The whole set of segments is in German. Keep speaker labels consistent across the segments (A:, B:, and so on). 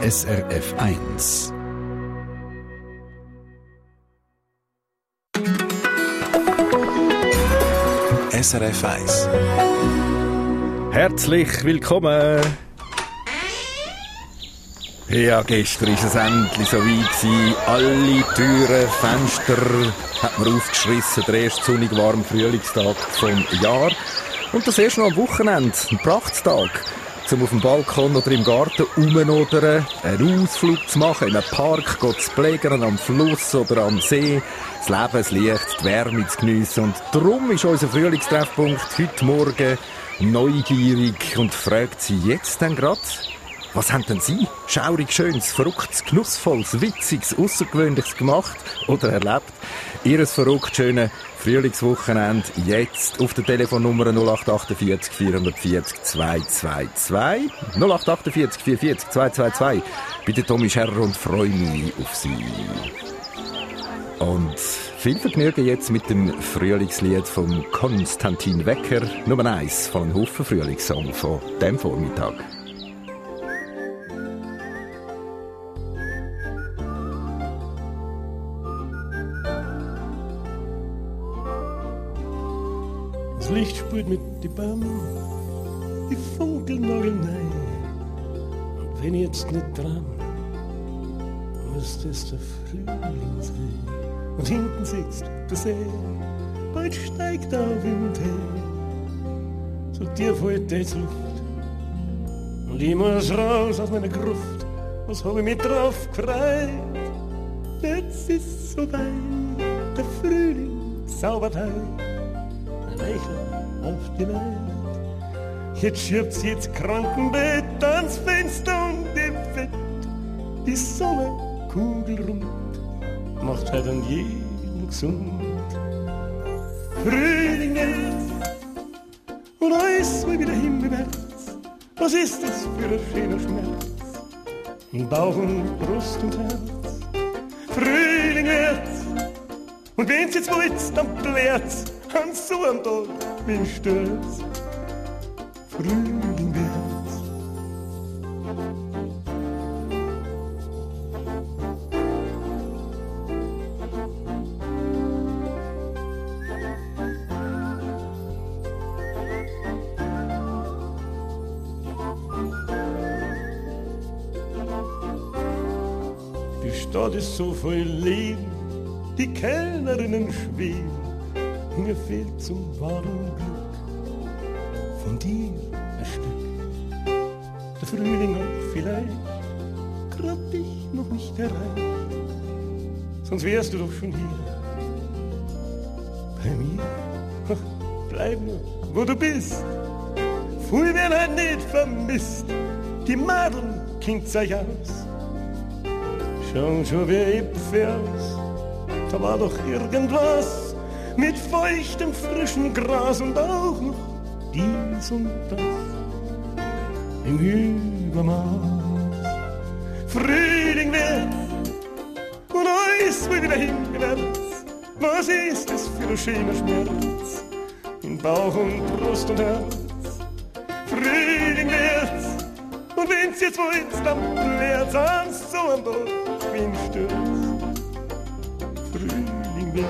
A: SRF 1. SRF 1.
B: Herzlich willkommen. Ja, gestern war es endlich so weit gewesen. Alle Türen, Fenster hat man aufgeschrissen. Der erste sonnig warme Frühlingstag vom Jahr. Und das erst noch am Wochenende, ein Prachtstag, um auf dem Balkon oder im Garten rumnodern, einen Ausflug zu machen, in einen Park zu pflegen, am Fluss oder am See, das Leben, das Licht, die Wärme zu geniessen. Und darum ist unser Frühlingstreffpunkt heute Morgen neugierig und fragt Sie jetzt denn gerade, was haben denn Sie schaurig, Schönes, Verrücktes, Genussvolles, Witziges, Außergewöhnliches gemacht oder erlebt? Ihres verrückt schönen Frühlingswochenende jetzt auf der Telefonnummer 0848 440 222 0848 440 222 bei der Tommy Scherrer und freue mich auf Sie. Und viel Vergnügen jetzt mit dem Frühlingslied von Konstantin Wecker, Nummer 1 von einem Haufen Frühlingssong von diesem Vormittag.
C: Das Licht spielt mit den Bäumen, die funkeln nagelneu. Und wenn ich jetzt nicht dran, müsste es der Frühling sein. Und hinten sitzt der See, bald steigt der Wind her. So tief fällt die Luft und ich muss raus aus meiner Gruft. Was hab ich mich drauf gefreut? Jetzt ist so weit, der Frühling zaubert heut. Lächeln auf die Welt. Jetzt schiebt sie ins Krankenbett ans Fenster und im Bett. Die Sonne kugelrund macht halt an jeden gesund. Frühling jetzt und alles will wieder himmelwärts. Was ist das für ein schöner Schmerz in Bauch und Brust und Herz? Frühling jetzt und wenn's jetzt wollt, dann blärt's an so einem Tag wie ein Sturz. Frühling wird's. Die Stadt ist so voll Leben, die Kellnerinnen schweben. Mir fehlt zum wahren Glück von dir ein Stück. Der Frühling auch vielleicht grad dich noch nicht erreicht, sonst wärst du doch schon hier bei mir. Ach, bleib nur, wo du bist. Früh werden halt nicht vermisst. Die Madeln kind's euch aus. Schau schon wie Äpfel aus. Da war doch irgendwas mit feuchtem, frischem Gras und auch noch dies und das im Übermaß. Frühling wird und alles will wieder hingewärts. Was ist das für ein schöner Schmerz in Bauch und Brust und Herz? Frühling wird's und wenn's jetzt wollt, dann blärt's an so am Tag wie ein Sturz. Frühling wird's.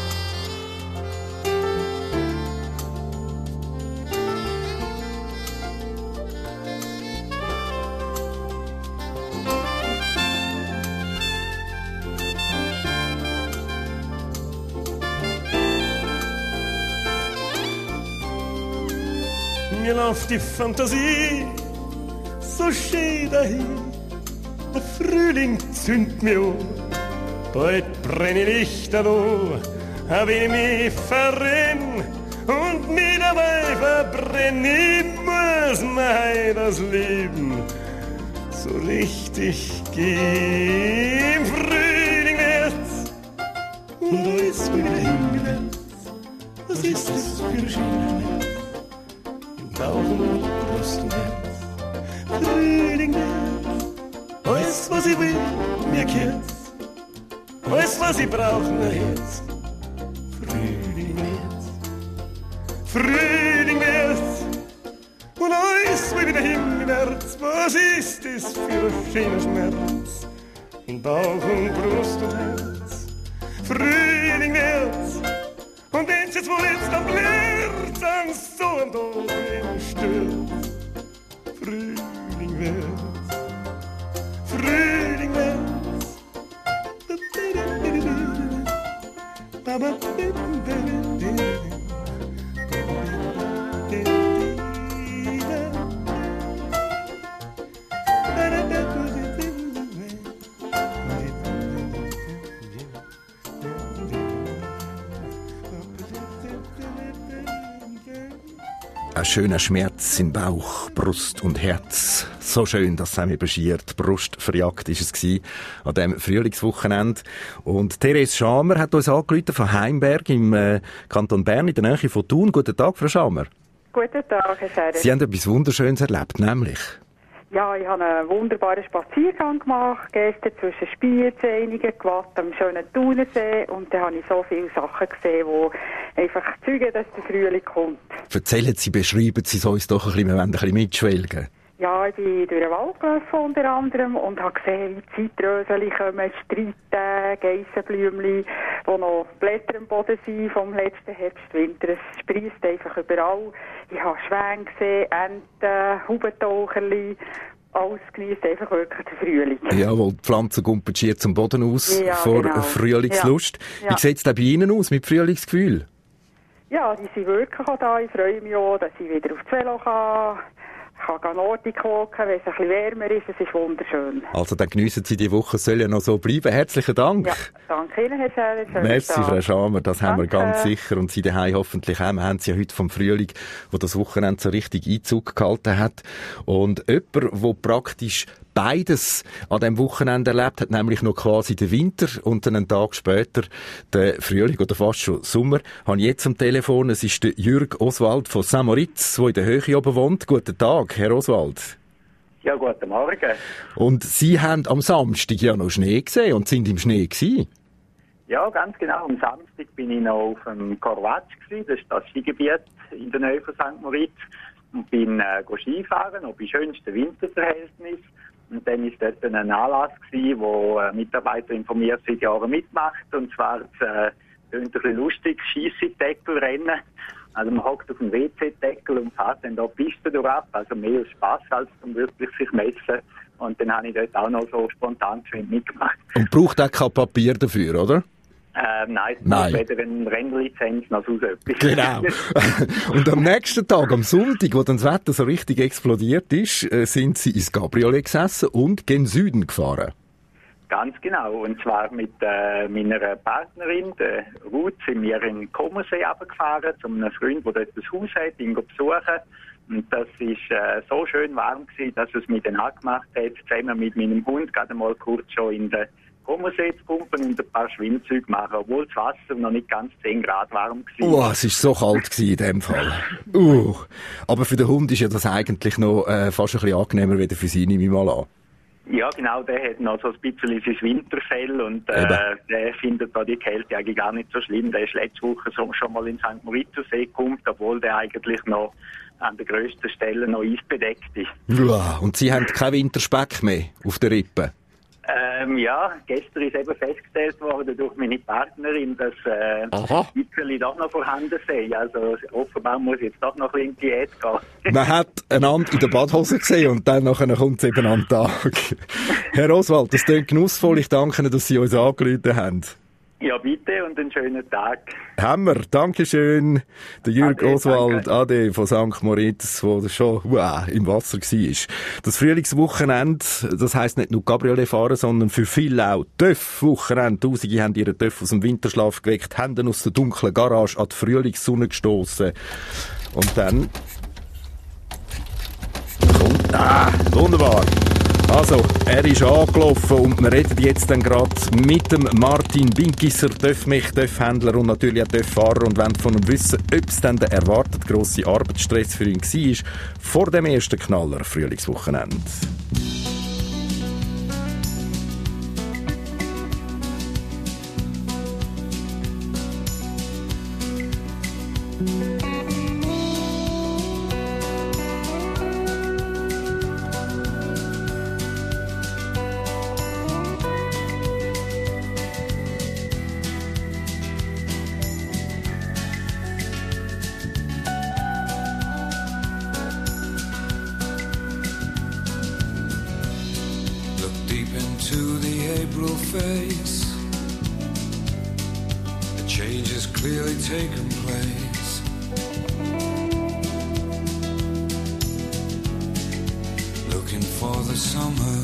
C: Mir läuft die Fantasie so schön dahin. Der Frühling zündet mir an, bald brenne Lichter da, hab ich mich verrenn und mich dabei verbrenn. Ich muss mir das Leben so richtig geben. Frühling wird's und alles wieder hingewärts. Was ist das für ein schöner Schmerz? Bauch und Brust und Herz. Frühling wird's, alles was ich will, mir geht's, alles was ich brauch, nur Herz. Frühling wird's, Frühling wird's, und alles will wieder hin, März, was ist das für ein schöner Schmerz? In Bauch und Brust und Herz. Frühling wird's, und wenn's jetzt wohl jetzt am Blitz an so ein Tag immer stürzt. Frühling wird's, Frühling wird's.
B: Ein schöner Schmerz in Bauch, Brust und Herz. So schön, dass es mir beschert. Brust verjagt war es an diesem Frühlingswochenende. Und Therese Schamer hat uns angerufen von Heimberg im Kanton Bern in der Nähe von Thun. Guten Tag, Frau Schamer.
D: Guten Tag, Herr Scherer.
B: Sie haben etwas Wunderschönes erlebt, nämlich?
D: Ja, ich habe einen wunderbaren Spaziergang gemacht, gestern zwischen Spiez, Einigen, Gwatt, am schönen Thunersee. Und da habe ich so viele Sachen gesehen, die einfach zeigen, dass der Frühling kommt.
B: Erzählen Sie, beschreiben Sie es uns doch ein bisschen, wir wollen ein bisschen mitschwelgen.
D: Ja, ich bin durch den Wald gelaufen unter anderem und habe gesehen, wie Zitröseli kommen, Streiten, Geissenblümchen, die noch Blätter am Boden sind vom letzten Herbst, Winter. Es sprießt einfach überall. Ich habe Schwäne gesehen, Enten, Hubentaucherli. Alles genießt einfach wirklich den Frühling.
B: Jawohl, die Pflanzen gumpen schier zum Boden aus vor
D: genau.
B: Frühlingslust.
D: Ja.
B: Wie sieht es denn bei Ihnen aus mit Frühlingsgefühl?
D: Ja, die sind wirklich auch da. Ich freue mich auch, dass ich wieder aufs Velo kann. Ich kann Nordic walken, wenn es ein bisschen wärmer ist. Es ist wunderschön.
B: Also dann geniessen Sie die Woche, soll ja noch so bleiben. Herzlichen Dank.
D: Ja, danke Ihnen, Herr Scherer.
B: Merci, Frau Schamer, das haben wir
D: Danke.
B: ganz sicher. Und Sie daheim hoffentlich auch. Wir haben Sie ja heute vom Frühling, wo das Wochenende so richtig Einzug gehalten hat. Und jemand, der praktisch beides an diesem Wochenende erlebt hat, nämlich noch quasi den Winter und dann einen Tag später den Frühling oder fast schon Sommer, habe ich jetzt am Telefon. Es ist der Jürg Oswald von Saint-Moritz, der in der Höhe oben wohnt. Guten Tag, Herr Oswald.
E: Ja, guten Morgen.
B: Und Sie haben am Samstag ja noch Schnee gesehen und sind im Schnee gewesen.
E: Ja, ganz genau. Am Samstag bin ich noch auf dem Korvatsch gewesen. Das ist das Skigebiet in der Nähe von St. Moritz. Und bin Skifahren, noch bei schönsten Winterverhältnis. Und dann ist dort ein Anlass gewesen, wo Mitarbeiter informiert seit Jahren mitmacht. Und zwar das ein bisschen lustig, Scheisse-Deckelrennen. Also man hockt auf dem WC-Deckel und fährt dann da die Piste durch ab. Also mehr Spass als um wirklich sich messen. Und dann habe ich dort auch noch so spontan schön mitgemacht.
B: Und braucht auch kein Papier dafür, oder?
E: Nein, es braucht weder eine Rennlizenz noch sonst etwas.
B: Genau. Und am nächsten Tag, am Sonntag, wo dann das Wetter so richtig explodiert ist, sind Sie ins Cabriolet gesessen und gen Süden gefahren.
E: Ganz genau. Und zwar mit meiner Partnerin, der Ruth, sind wir in den Comersee runtergefahren, zu einem Freund, der dort ein Haus hat, ihn besuchen. Und das war so schön warm gewesen, dass es mich dann angemacht hat, zusammen mit meinem Hund gerade mal kurz schon in den Comersee zu pumpen und ein paar Schwimmzüge machen, obwohl das Wasser noch nicht ganz 10 Grad warm war.
B: Es war so kalt in dem Fall. Aber für den Hund ist ja das eigentlich noch fast ein bisschen angenehmer, wie für Sie, nehme ich mal an.
E: Ja, genau, der hat noch so ein bisschen sein Winterfell und der findet da die Kälte eigentlich gar nicht so schlimm. Der ist letzte Woche schon mal in St. Moritz-See gekommen, obwohl der eigentlich noch an der grössten Stelle noch eisbedeckt ist.
B: Ja, und Sie haben keinen Winterspeck mehr auf der Rippe?
E: Ja, gestern ist eben festgestellt worden durch meine Partnerin, dass Itzeli doch noch vorhanden sei. Also offenbar muss jetzt doch noch ein bisschen in Diät gehen.
B: Man hat einander in der Badhose gesehen und dann kommt es eben an den Tag. Herr Oswald, das klingt genussvoll. Ich danke Ihnen, dass Sie uns angerufen haben.
E: Ja, bitte und einen schönen Tag.
B: Hammer, Dankeschön. Der Jürg Oswald, Ade von St. Moritz, der schon im Wasser war. Das Frühlingswochenende, das heisst nicht nur Cabriolet fahren, sondern für viele auch TÜV-Wochenende. Tausende haben ihren TÜV aus dem Winterschlaf geweckt, Hände aus der dunklen Garage an die Frühlingssonne gestossen. Und dann kommt... wunderbar. Also, er ist angelaufen und wir reden jetzt dann gerade mit dem Martin Binkisser, TÜV-Händler und natürlich auch TÜV-Fahrer und wollen von ihm wissen, ob es dann der erwartet grosse Arbeitsstress für ihn war vor dem ersten Knaller Frühlingswochenende.
F: deep into the April face. A change has clearly taken place. Looking for the summer.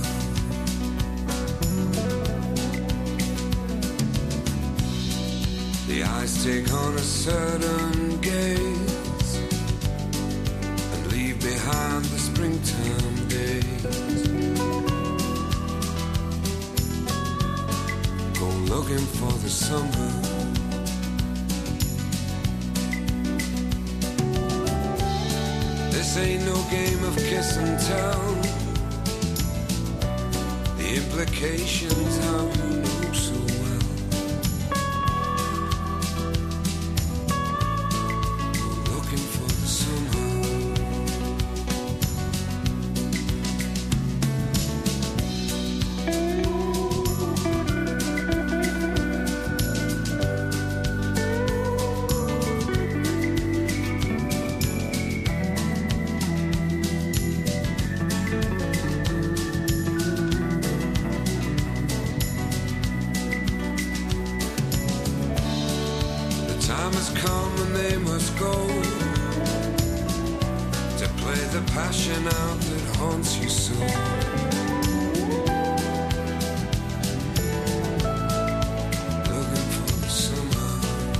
F: The eyes take on a certain gaze and leave behind the springtime days. Go looking for the summer. This ain't no game of kiss and tell. The implications how you know so well. Go looking for the summer. Time has come and they must go to play the passion out that haunts you so. Looking for the summer.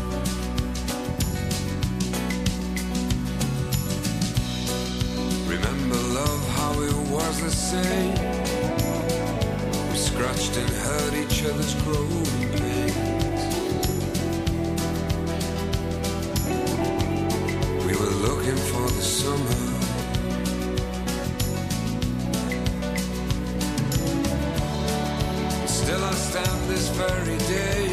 F: Remember love, how it was the same. We scratched and hurt each other's growing pain. Looking for the summer. Still I stand this very day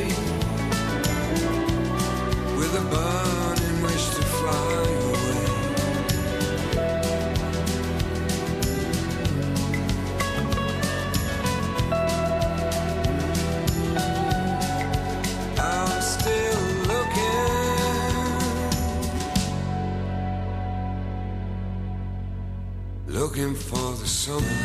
F: with a burning wish to fly away. I'm still looking for the summer.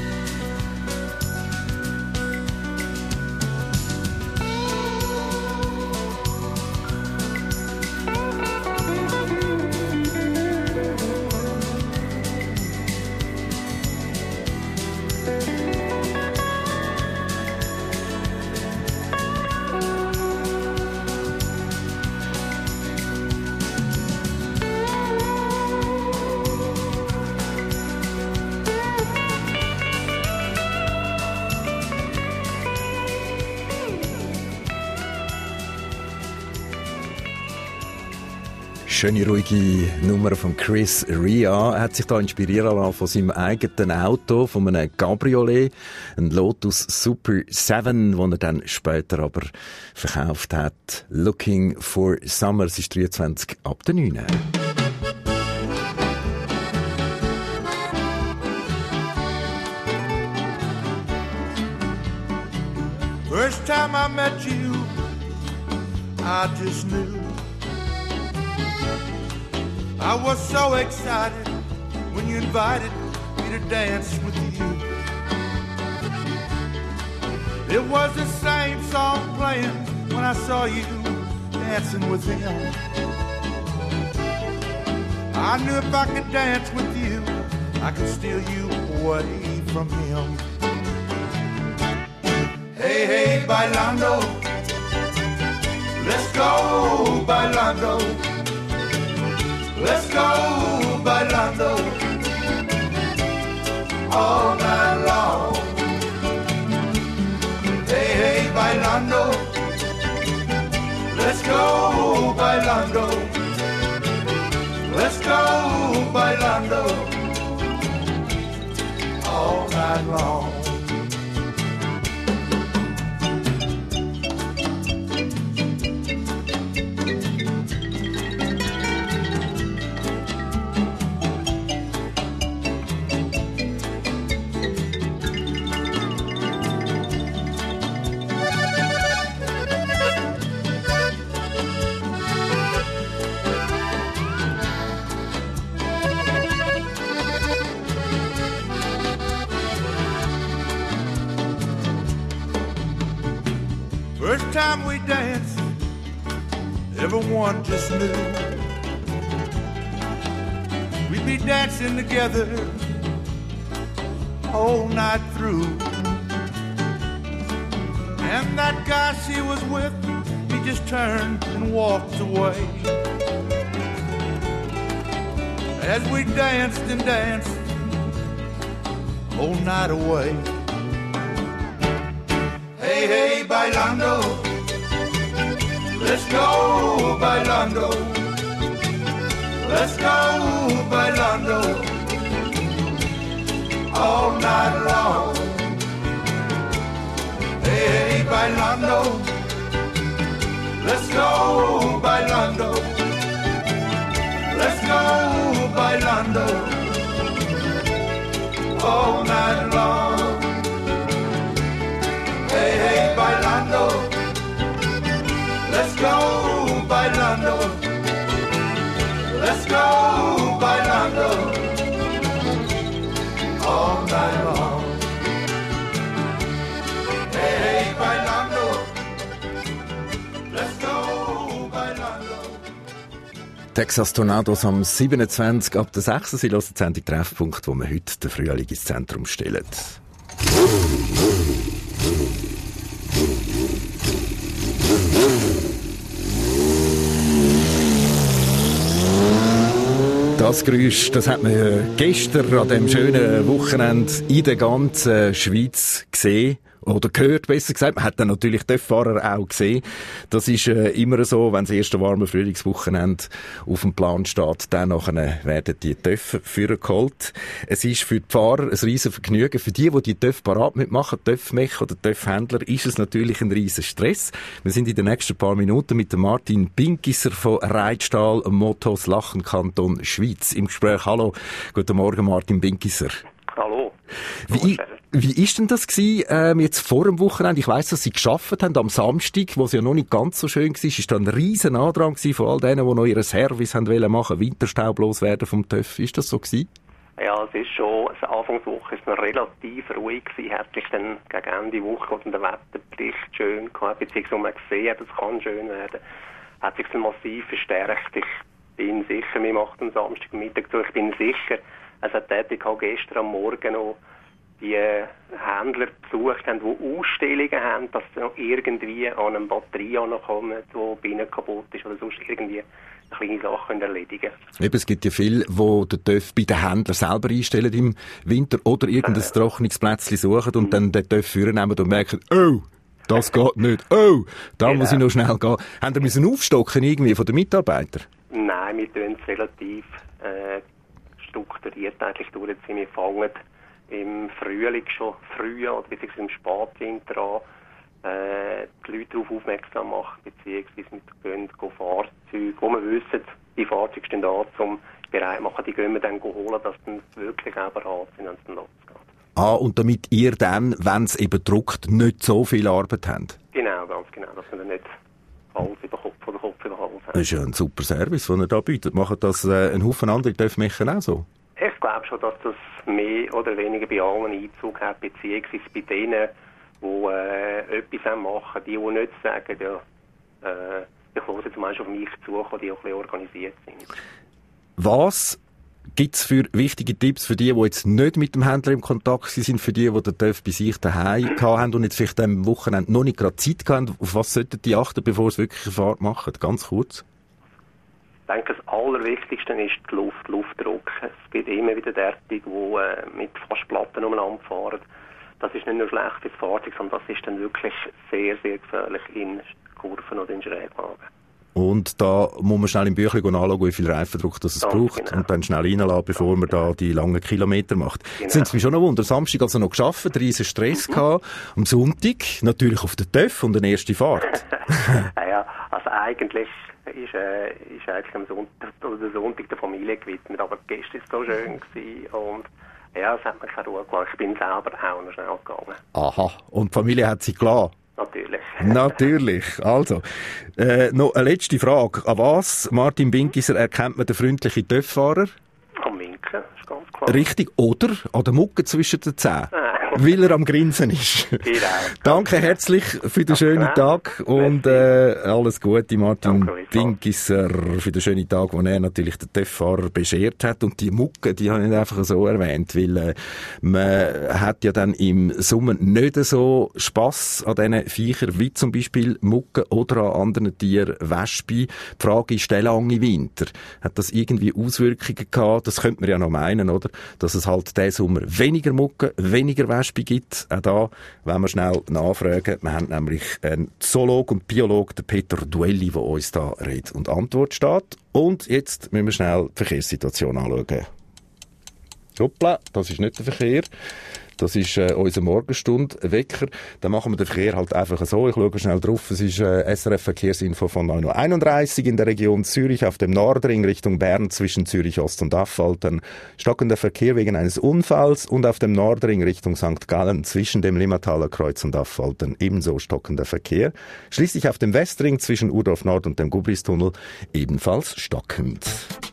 B: Schöne, ruhige Nummer von Chris Rea. Er hat sich da inspirieren lassen von seinem eigenen Auto, von einem Cabriolet, ein Lotus Super 7, den er dann später aber verkauft hat. Looking for Summer, es ist 23 ab der 9.
G: First time I met you, I just knew I was so excited when you invited me to dance with you. It was the same song playing when I saw you dancing with him. I knew if I could dance with you, I could steal you away from him. Hey, hey, bailando, let's go, bailando. Let's go bailando all night long. Hey, hey, bailando. Let's go bailando. Let's go bailando all night long. time we danced, everyone just knew we'd be dancing together all night through. And that guy she was with, he just turned and walked away. As we danced and danced all night away. Hey, hey, bailando, let's go, bailando, let's go, bailando, all night long. Hey, hey, bailando, let's go, bailando, let's go, bailando, all night long. Hey, hey, bailando, let's go, bailando, let's go, bailando, all night long. Hey, hey, bailando, let's go, bailando.
B: Texas Tornados am 27 ab der 6. Sie hören die Sendung Treffpunkt, wo wir heute den Frühling ins Zentrum stellen. Das Geräusch, das hat man gestern an dem schönen Wochenende in der ganzen Schweiz gesehen. Oder gehört, besser gesagt. Man hat dann natürlich die Töfffahrer auch gesehen. Das ist immer so, wenn das erste warme Frühlingswochenende auf dem Plan steht, dann nachher werden die Töffe geholt. Es ist für die Fahrer ein riesen Vergnügen. Für die Töffe parat mitmachen, Töffmecher oder Töffhändler, ist es natürlich ein riesen Stress. Wir sind in den nächsten paar Minuten mit dem Martin Binkiser von Reitstahl Motos Lachen Kanton Schweiz im Gespräch. Hallo, guten Morgen Martin Binkiser.
H: Hallo.
B: Wie ist denn das gewesen, jetzt vor dem Wochenende? Ich weiss, dass Sie gearbeitet haben am Samstag, wo es ja noch nicht ganz so schön war. Ist da ein riesen Andrang gewesen von all denen, die noch ihren Service haben wollen machen, Winterstaub loswerden vom TÜV. Ist das so gewesen?
H: Ja, es ist schon, Anfangswoche ist noch relativ ruhig gewesen. Hat sich dann gegen Ende Woche oder der Wetterbericht schön gehabt, beziehungsweise man gesehen hat, es kann schön werden. Hat sich dann massiv verstärkt. Ich bin sicher, wir machen am Samstagmittag zu, ich bin sicher, es hat gestern am Morgen noch die Händler besucht haben, die Ausstellungen haben, dass sie noch irgendwie an eine Batterie ankommen, die Binnen kaputt ist oder sonst irgendwie kleine Sachen erledigen können.
B: Eben, es gibt ja viele, die den TÜV bei den Händlern selber einstellen im Winter oder irgendein Trocknungsplätzchen suchen und dann den TÜV vornehmen und merken, oh, das geht nicht, oh, da muss ich noch schnell gehen. Haben Sie müssen aufstocken irgendwie von den Mitarbeitern?
H: Nein, wir tun es relativ strukturiert eigentlich durchziehen. Wir fangen im Frühling schon früh oder beziehungsweise im Spätwinter an, die Leute darauf aufmerksam machen, beziehungsweise mit Fahrzeuge, wo wir wissen, die Fahrzeuge stehen da zum bereit machen, die gehen wir dann holen, dass dann wirklich auch bereit sind, wenn es dann losgeht.
B: Ah, und damit ihr dann, wenn es eben druckt, nicht so viel Arbeit habt?
H: Genau, ganz genau, dass wir dann nicht Hals über Kopf oder Kopf über Hals haben.
B: Das ist ja ein super Service, den ihr da bietet. Machen das ein Haufen andere Töffmecher auch so?
H: Ich glaube schon, dass das mehr oder weniger bei allen Einzug hat, beziehungsweise bei denen, die etwas machen, die nicht sagen, ja, ich höre jetzt mal auf mich zu, die auch ein bisschen organisiert sind. Was gibt es für wichtige Tipps für die jetzt nicht mit dem Händler im Kontakt sind, für die den TÜV bei sich daheim haben und jetzt vielleicht am Wochenende noch nicht gerade Zeit haben? Auf was sollten die achten, bevor sie wirklich eine Fahrt machen? Ganz kurz. Ich denke, das Allerwichtigste ist die Luftdruck. Es gibt immer wieder derartige, die mit fast Platten umeinander fahren. Das ist nicht nur schlecht für das Fahrzeug, sondern das ist dann wirklich sehr, sehr gefährlich in Kurven oder in Schräglagen. Und da muss man schnell im Büchlein anschauen, wie viel Reifendruck das es braucht, genau. Und dann schnell reinlassen, bevor man da die langen Kilometer macht. Genau. Sind Sie mich schon noch wundern. Samstag also noch gearbeitet, riesen Stress gehabt. Am Sonntag natürlich auf der TÜV und eine erste Fahrt. Ja, also eigentlich ist eigentlich am Sonntag, oder der Sonntag der Familie gewidmet, aber gestern war es so schön gewesen und ja, es hat mir keine Ruhe gelassen. Ich bin selber auch noch schnell gegangen. Aha, und die Familie hat Sie gelassen? Natürlich. Natürlich. Also, noch eine letzte Frage. An was, Martin Binkiser, erkennt man den freundlichen TÜV-Fahrer? Am Winken, ist ganz klar. Richtig. Oder an der Mucke zwischen den Zähnen?
B: weil er am Grinsen ist.
H: Genau.
B: Danke herzlich für den schönen Tag und alles Gute, Martin Dingisser, für den schönen Tag, den er natürlich den TÜV-Fahrer beschert hat. Und die Mucke, die habe ich nicht einfach so erwähnt, weil man hat ja dann im Sommer nicht so Spass an diesen Viechern, wie zum Beispiel Mucke oder an anderen Tieren, Wespen. Die Frage ist, der lange Winter, hat das irgendwie Auswirkungen gehabt? Das könnte man ja noch meinen, oder? Dass es halt diesen Sommer weniger Mucke, weniger Wespen gibt. Auch da wollen wir schnell nachfragen. Wir haben nämlich einen Zoologen und Biologen, den Peter Duelli, der uns da Rede und Antwort steht. Und jetzt müssen wir schnell die Verkehrssituation anschauen. Hoppla, das ist nicht der Verkehr. Das ist unser Morgenstund-Wecker. Dann machen wir den Verkehr halt einfach so. Ich schaue schnell drauf. Es ist SRF-Verkehrsinfo von 9.31 Uhr in der Region Zürich auf dem Nordring Richtung Bern zwischen Zürich Ost und Affoltern. Stockender Verkehr wegen eines Unfalls und auf dem Nordring Richtung St. Gallen zwischen dem Limmertaler Kreuz und Affoltern ebenso stockender Verkehr. Schließlich auf dem Westring zwischen Urdorf Nord und dem Gubristunnel ebenfalls stockend.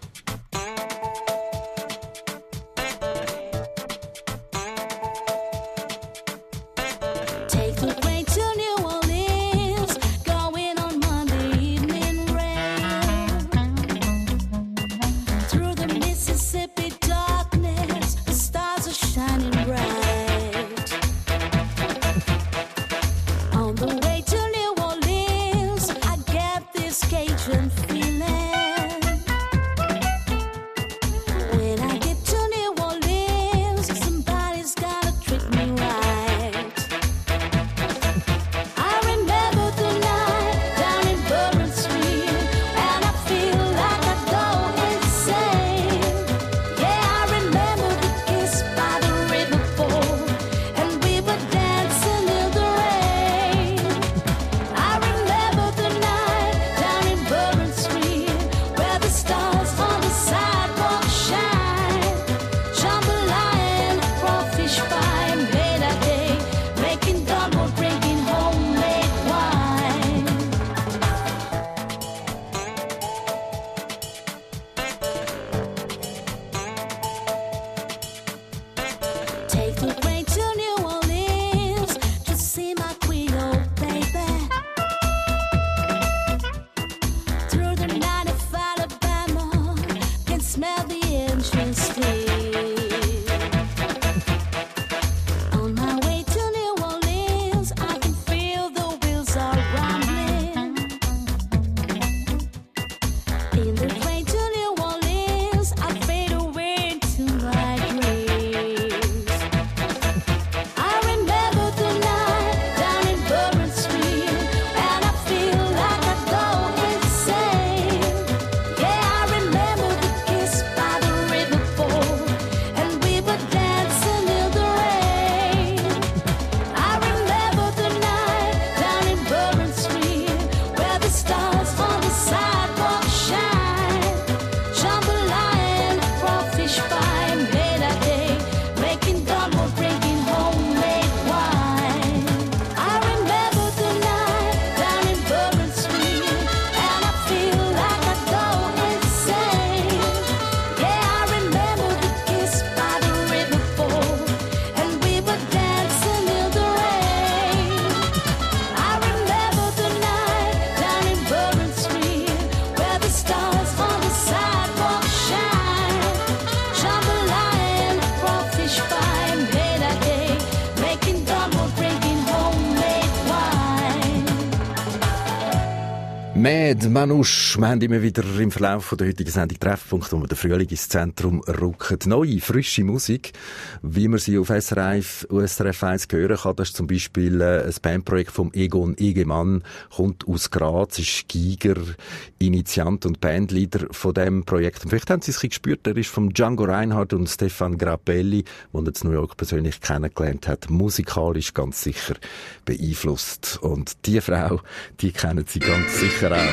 B: Mad Manouche. Wir haben immer wieder im Verlauf der heutigen Sendung Treffpunkt, wo wir den Frühling ins Zentrum rücken. Neue, frische Musik, wie man sie auf SRF 1 hören kann. Das ist zum Beispiel ein Bandprojekt vom Egon Egemann, kommt aus Graz, ist Giger, Initiant und Bandleader von diesem Projekt. Und vielleicht haben Sie es gespürt, er ist von Django Reinhardt und Stefan Grappelli, den er in New York persönlich kennengelernt hat, musikalisch ganz sicher beeinflusst. Und die Frau, die kennen Sie ganz sicher auch.
I: I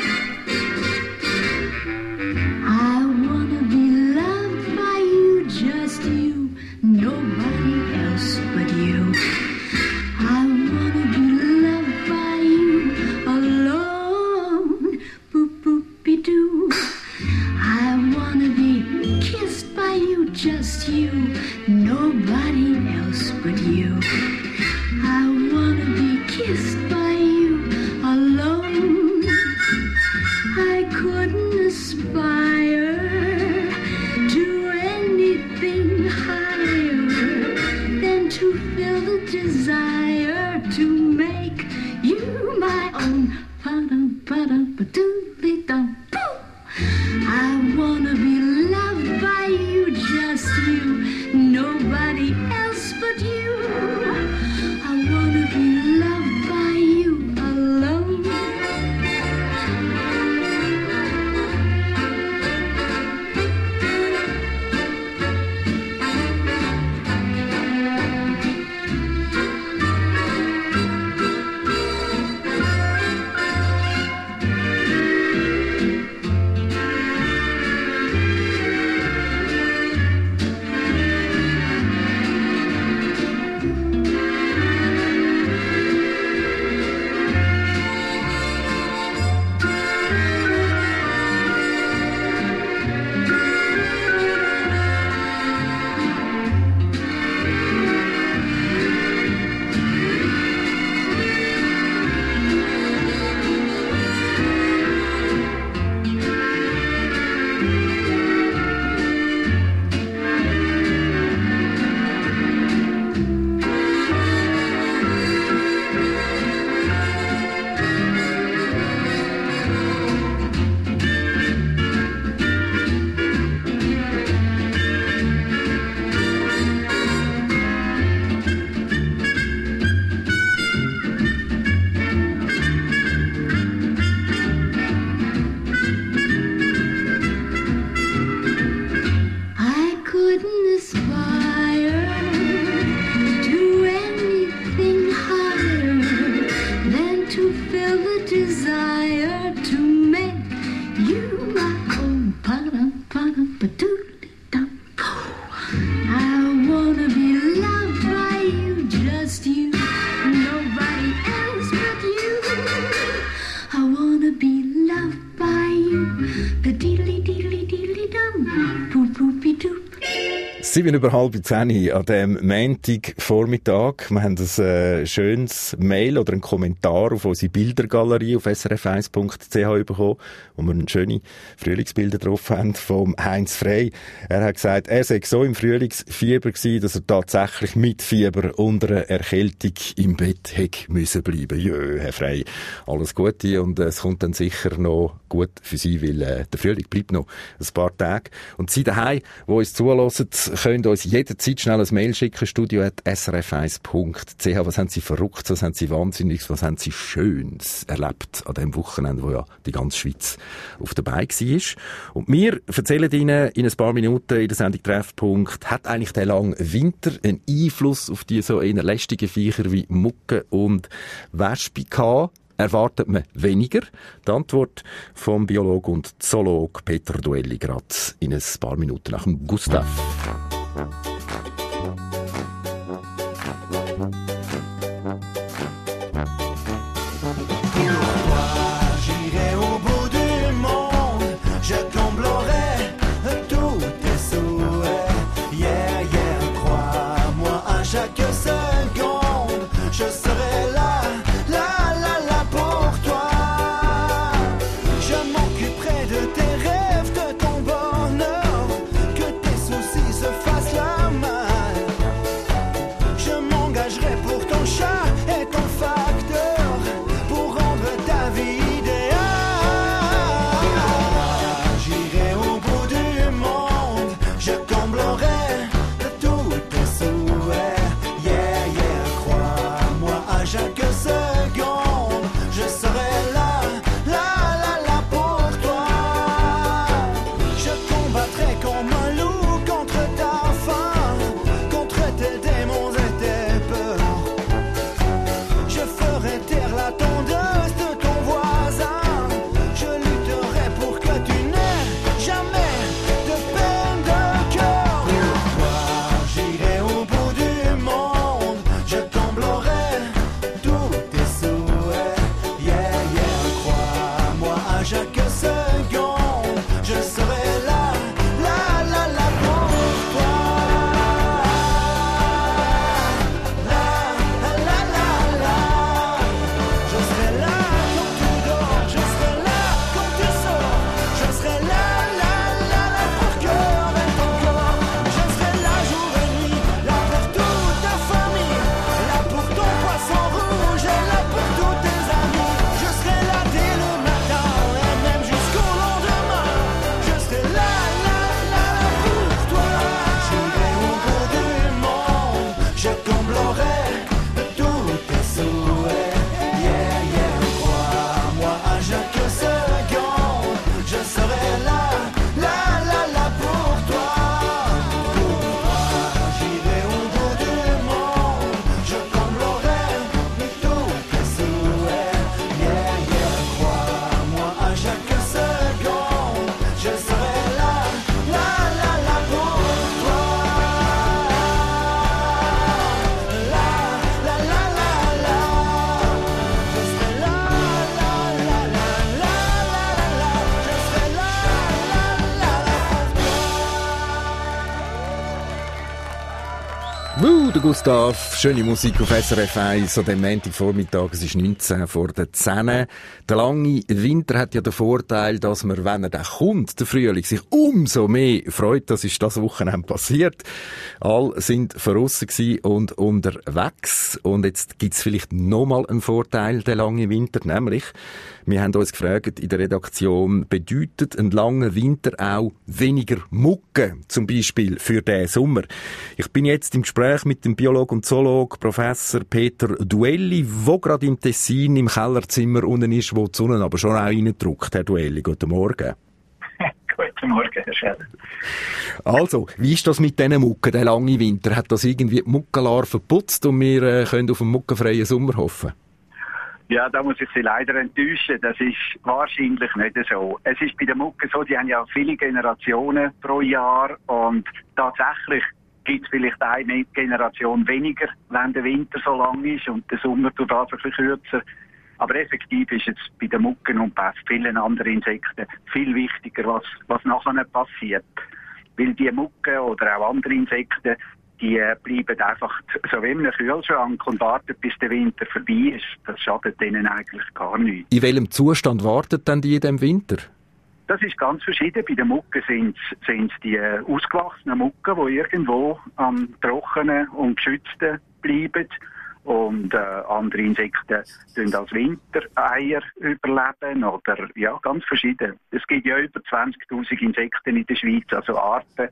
I: wanna be loved by you, just you, nobody else but you. I wanna be loved by you alone, boop boopy doo. I wanna be kissed by you, just you, nobody else but you. I wanna be kissed by you alone. I couldn't aspire to anything higher than to feel the desire to make you my own. I wanna be loved by you, just you, nobody else but you. I wanna be loved by you alone.
B: Sieben über halb 10 an diesem Montagvormittag. Wir haben ein schönes Mail oder einen Kommentar auf unsere Bildergalerie auf srf1.ch bekommen, wo wir schöne Frühlingsbilder drauf haben, vom Heinz Frey. Er hat gesagt, er sei so im Frühlingsfieber gewesen, dass er tatsächlich mit Fieber unter einer Erkältung im Bett hätte müssen bleiben. Jö, Herr Frey, alles Gute und es kommt dann sicher noch gut für Sie, weil der Frühling bleibt noch ein paar Tage. Und Sie daheim, die uns zuhören, können uns jederzeit schnell ein Mail schicken, studio@srf1.ch. Was haben Sie Verrücktes, was haben Sie Wahnsinniges, was haben Sie Schönes erlebt an dem Wochenende, wo ja die ganze Schweiz auf dabei war. Und wir erzählen Ihnen in ein paar Minuten in der Sendung Treffpunkt, hat eigentlich der lange Winter einen Einfluss auf die so eher lästigen Viecher wie Mucke und Wespe gehabt? Erwartet man weniger? Die Antwort vom Biologen und Zoolog Peter Duelli gerade in ein paar Minuten nach dem Gustav.
J: Pourtant
B: der Gustav. Schöne Musik auf SRF 1 an dem Montagvormittag. Es ist 19 vor der 10. Der lange Winter hat ja den Vorteil, dass man, wenn er dann kommt, der Frühling, sich umso mehr freut. Das ist das Wochenende passiert. Alle sind verrissen gewesen und unterwegs. Und jetzt gibt's vielleicht nochmal einen Vorteil, der lange Winter, nämlich, wir haben uns gefragt in der Redaktion, bedeutet ein langer Winter auch weniger Mucke, zum Beispiel für den Sommer? Ich bin jetzt im Gespräch mit dem Biologen und Zoologen Professor Peter Duelli, der gerade im Tessin im Kellerzimmer unten ist, wo die Sonne aber schon auch reindrückt. Herr Duelli, guten Morgen.
E: Guten Morgen, Herr Scheller.
B: Also, wie ist das mit diesen Mucken, der lange Winter? Hat das irgendwie die Muckenlarve verputzt und wir können auf einen muckenfreien Sommer hoffen?
E: Ja, da muss ich Sie leider enttäuschen. Das ist wahrscheinlich nicht so. Es ist bei den Mucken so, die haben ja viele Generationen pro Jahr und tatsächlich gibt es vielleicht eine Generation weniger, wenn der Winter so lang ist und der Sommer tut das ein bisschen kürzer. Aber effektiv ist es bei den Mucken und bei vielen anderen Insekten viel wichtiger, was nachher passiert. Weil die Mucken oder auch andere Insekten, die bleiben einfach so wie in einem Kühlschrank und warten, bis der Winter vorbei ist. Das schadet denen eigentlich gar nicht.
B: In welchem Zustand warten denn die in diesem Winter?
E: Das ist ganz verschieden. Bei den Mucken sind es die ausgewachsenen Mucken, die irgendwo am trockenen und geschützten bleiben. Und andere Insekten tun als Wintereier überleben oder ja, ganz verschieden. Es gibt ja über 20'000 Insekten in der Schweiz, also Arten.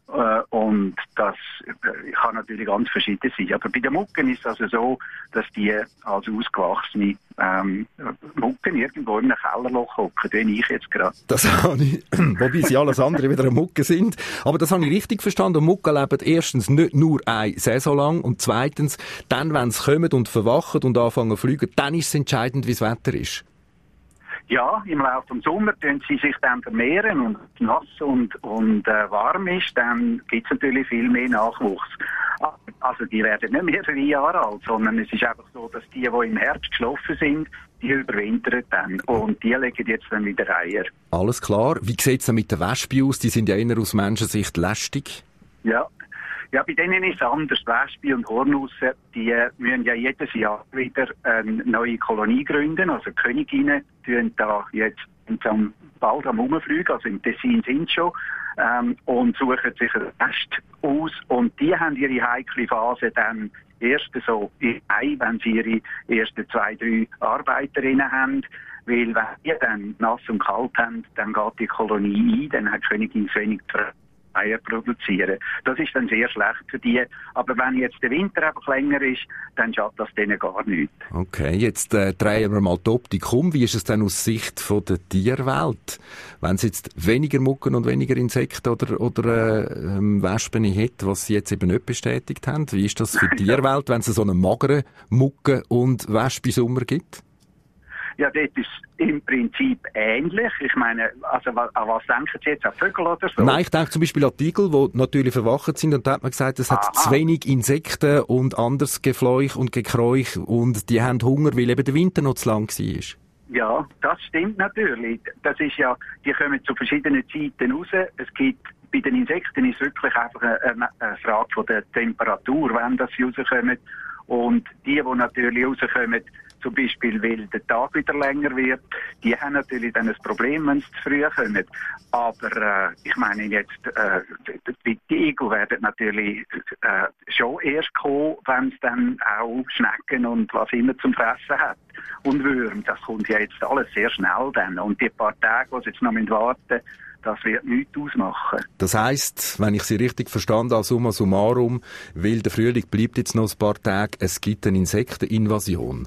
E: Und das kann natürlich ganz verschieden sein. Aber bei den Mucken ist es also so, dass die als ausgewachsene Mucken irgendwo in einem Kellerloch hocken, wie ich jetzt gerade.
B: Das habe ich, wobei sie alles andere wieder Mucken sind. Aber das habe ich richtig verstanden. Mucken leben erstens nicht nur eine Saison lang und zweitens, dann, wenn sie kommen und verwachen und anfangen zu fliegen, dann ist es entscheidend, wie das Wetter ist.
E: Ja, im Laufe des Sommers tun sie sich dann vermehren und nass und warm ist, dann gibt es natürlich viel mehr Nachwuchs. Also die werden nicht mehr 3 Jahre alt, sondern es ist einfach so, dass die im Herbst geschlafen sind, die überwintern dann und die legen jetzt dann wieder Eier.
B: Alles klar. Wie sieht es denn mit den Wespen aus? Die sind ja eher aus Menschensicht lästig.
E: Ja, bei denen ist es anders. Wespen und Hornussen, die müssen ja jedes Jahr wieder eine neue Kolonie gründen. Also die Königinnen tun da jetzt bald am Rumfliegen, also im Tessin sind schon, und suchen sich ein Nest aus. Und die haben ihre heikle Phase dann erst so im Mai, wenn sie ihre ersten 2, 3 Arbeiterinnen haben. Weil wenn die dann nass und kalt haben, dann geht die Kolonie ein, dann hat die Königin zu wenig Eier produzieren. Das ist dann sehr schlecht für die. Aber wenn jetzt der Winter einfach länger ist, dann schadet das denen gar nichts. Okay, jetzt drehen wir mal die Optik um. Wie ist es denn aus Sicht von der Tierwelt? Wenn es jetzt weniger Mucken und weniger Insekten oder Wespen hat, was sie jetzt eben nicht bestätigt haben, wie ist das für die Tierwelt, wenn es so einen mageren Mucken- und Wespensommer gibt? Ja, das ist im Prinzip ähnlich. Ich meine, also an was denken Sie jetzt? An Vögel oder so? Nein, ich denke zum Beispiel an die Igel, die natürlich verwacht sind. Und da hat man gesagt, es hat zu wenig Insekten und anderes Gefleuch und Gekräuch. Und die haben Hunger, weil eben der Winter noch zu lang war. Ja, das stimmt natürlich. Das ist ja, die kommen zu verschiedenen Zeiten raus. Es gibt, bei den Insekten ist es wirklich einfach eine Frage von der Temperatur, wenn das sie rauskommen. Und die natürlich rauskommen, zum Beispiel, weil der Tag wieder länger wird, die haben natürlich dann ein Problem, wenn sie zu früh kommen. Aber ich meine jetzt, die Igel werden natürlich schon erst kommen, wenn es dann auch Schnecken und was immer zum Fressen hat. Und Würm, das kommt ja jetzt alles sehr schnell dann. Und die paar Tage, die sie jetzt noch warten müssen, das wird nichts ausmachen. Das heisst, wenn ich Sie richtig verstanden habe, summa summarum, weil der Frühling bleibt jetzt noch ein paar Tage, es gibt eine Insekteninvasion.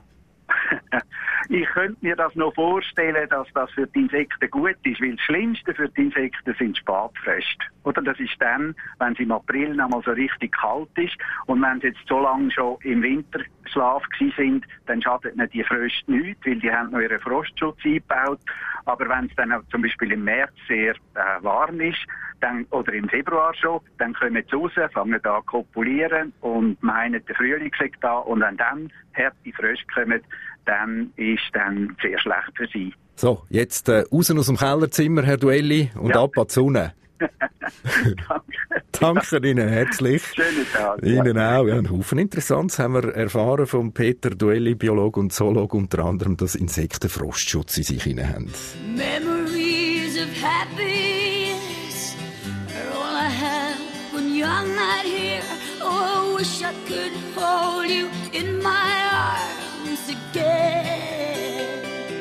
E: Ich könnte mir das noch vorstellen, dass das für die Insekten gut ist, weil das Schlimmste für die Insekten sind Spätfröste. Oder das ist dann, wenn es im April noch mal so richtig kalt ist und wenn sie jetzt so lange schon im Winterschlaf gewesen sind, dann schadet ihnen die Fröste nichts, weil die haben noch ihren Frostschutz eingebaut. Aber wenn es dann auch zum Beispiel im März sehr warm ist, dann, oder im Februar schon, dann kommen sie raus, fangen an zu kopulieren und meinen, der Frühling sei da. Und wenn dann harte Fröste kommen, dann ist dann sehr schlecht für sie. So, jetzt raus aus dem Kellerzimmer, Herr Duelli, und ab an die Sonne. Danke.
B: Danke Ihnen herzlich.
E: Schönen Tag.
B: Ihnen auch. Ja, einen Haufen Interessantes haben wir erfahren von Peter Duelli, Biologe und Zoologe, unter anderem, dass Insekten Frostschutz in sich hinein haben.
I: Memories of happiness are all I have when you're not here. Oh, I wish I could hold you in my arms again.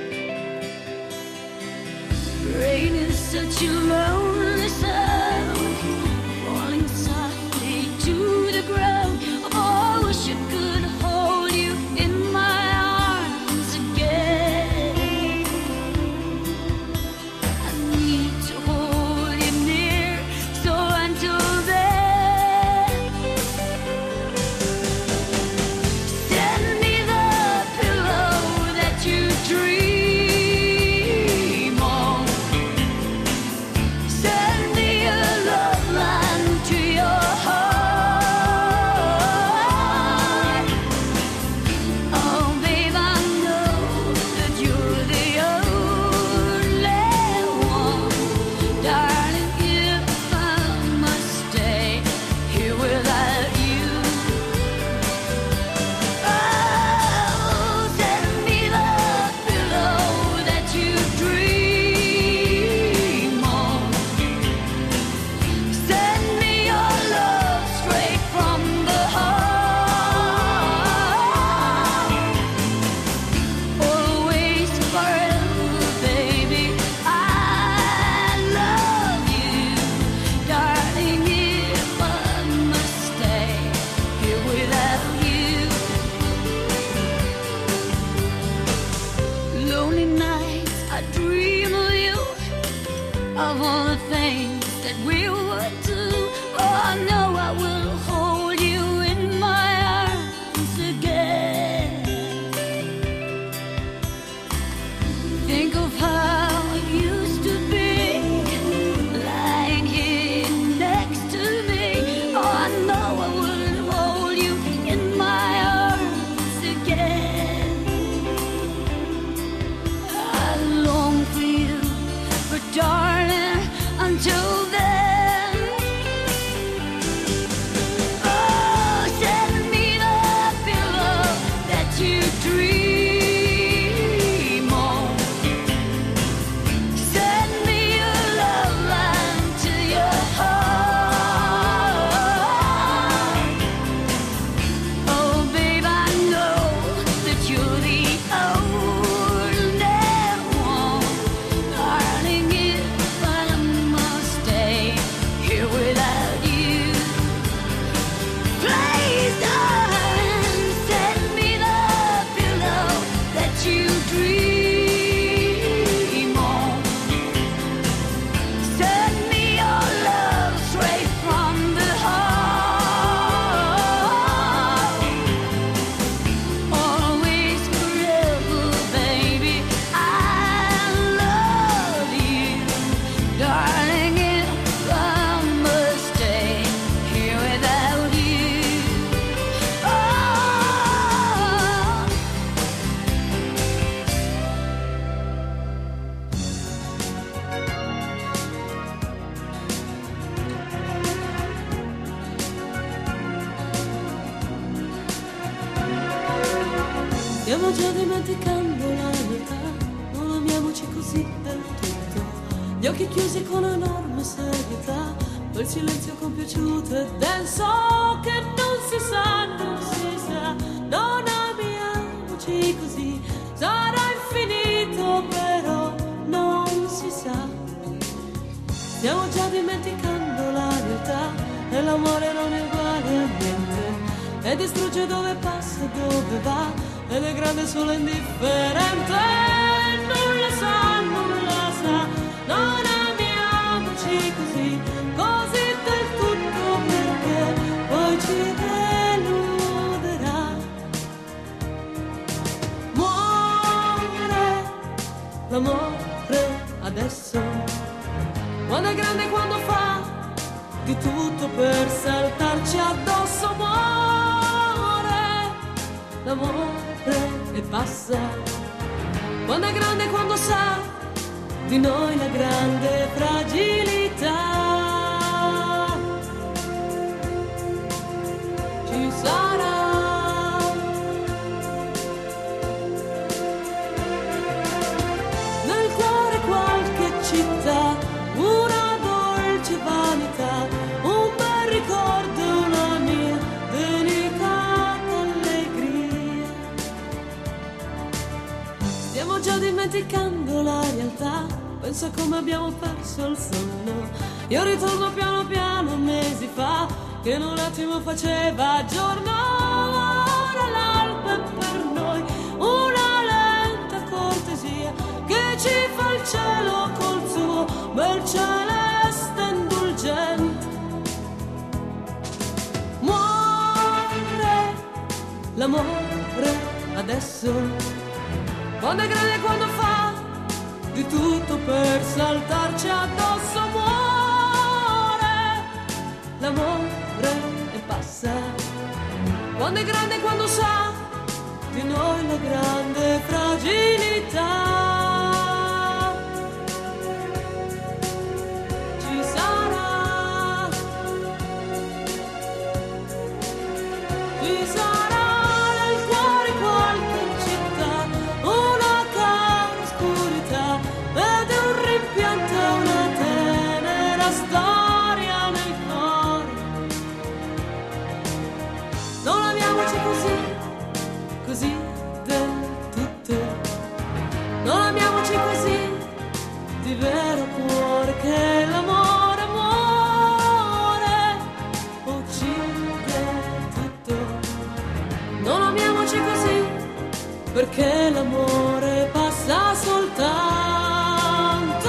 I: Rain is such a lonely sound, falling softly to the ground. Oh, I wish I could hold you in my arms again. I need to hold you near, so until then, send me the pillow that you dream on. Send me a love line to your heart. Oh, babe, I know that you're the only one. Darling, if I must stay here without you, oh, send me the pillow that you dream on. Send me your love straight from the heart. Always forever, baby, I love you. Darling, if I must stay here without you. Lonely nights, I dream of you, of all the things that we would do. Oh, I know I will hold you in my arms again. Think of how it used to be, lying here next to me. Oh, I know I will hold you in my arms again. I long for you, but darling, until then, oh, send me the pillow that you dream on. Send me a love line to your heart. Oh, babe, I know that you're the only one. Darling, if I must stay here without you, please, darling, send me the pillow that you dream on. Send me your love straight from the heart. Always forever, baby, I love you. Darling, if I must stay here without you, oh.
J: Stiamo già dimenticando la realtà, non amiamoci così del tutto. Gli occhi chiusi con enorme serietà, quel silenzio compiaciuto e denso che non si sa, non si sa. Non amiamoci così, sarà infinito però non si sa. Stiamo già dimenticando la realtà, e l'amore non è uguale a niente, e distrugge dove passa e dove va, ed è grande solo indifferente. Nulla sa, nulla sa, non amiamoci così, così del tutto, perché poi ci deluderà. Muore l'amore adesso, quando è grande, quando fa di tutto per saltarci addosso. Muore l'amore e passa, quando è grande, quando sa di noi la grande fragilità. già dimenticando la realtà, penso a come abbiamo perso il sonno. Io ritorno piano piano mesi fa, che in un attimo faceva giorno. Ora l'alba è per noi una lenta cortesia che ci fa il cielo col suo bel celeste indulgente. Muore l'amore adesso, quando è grande, quando fa di tutto per saltarci addosso. Muore l'amore e passa, quando è grande, quando sa di noi la grande fragilità. Ci sarà, ci sarà nel cuore qualche città, una cara oscurità ed un rimpianto, una tenera storia nel cuore. Non amiamoci così, così del tutto. Non amiamoci così di vero cuore, che l'amore muore, uccide tutto. Non amiamoci così, perché l'amore passa soltanto.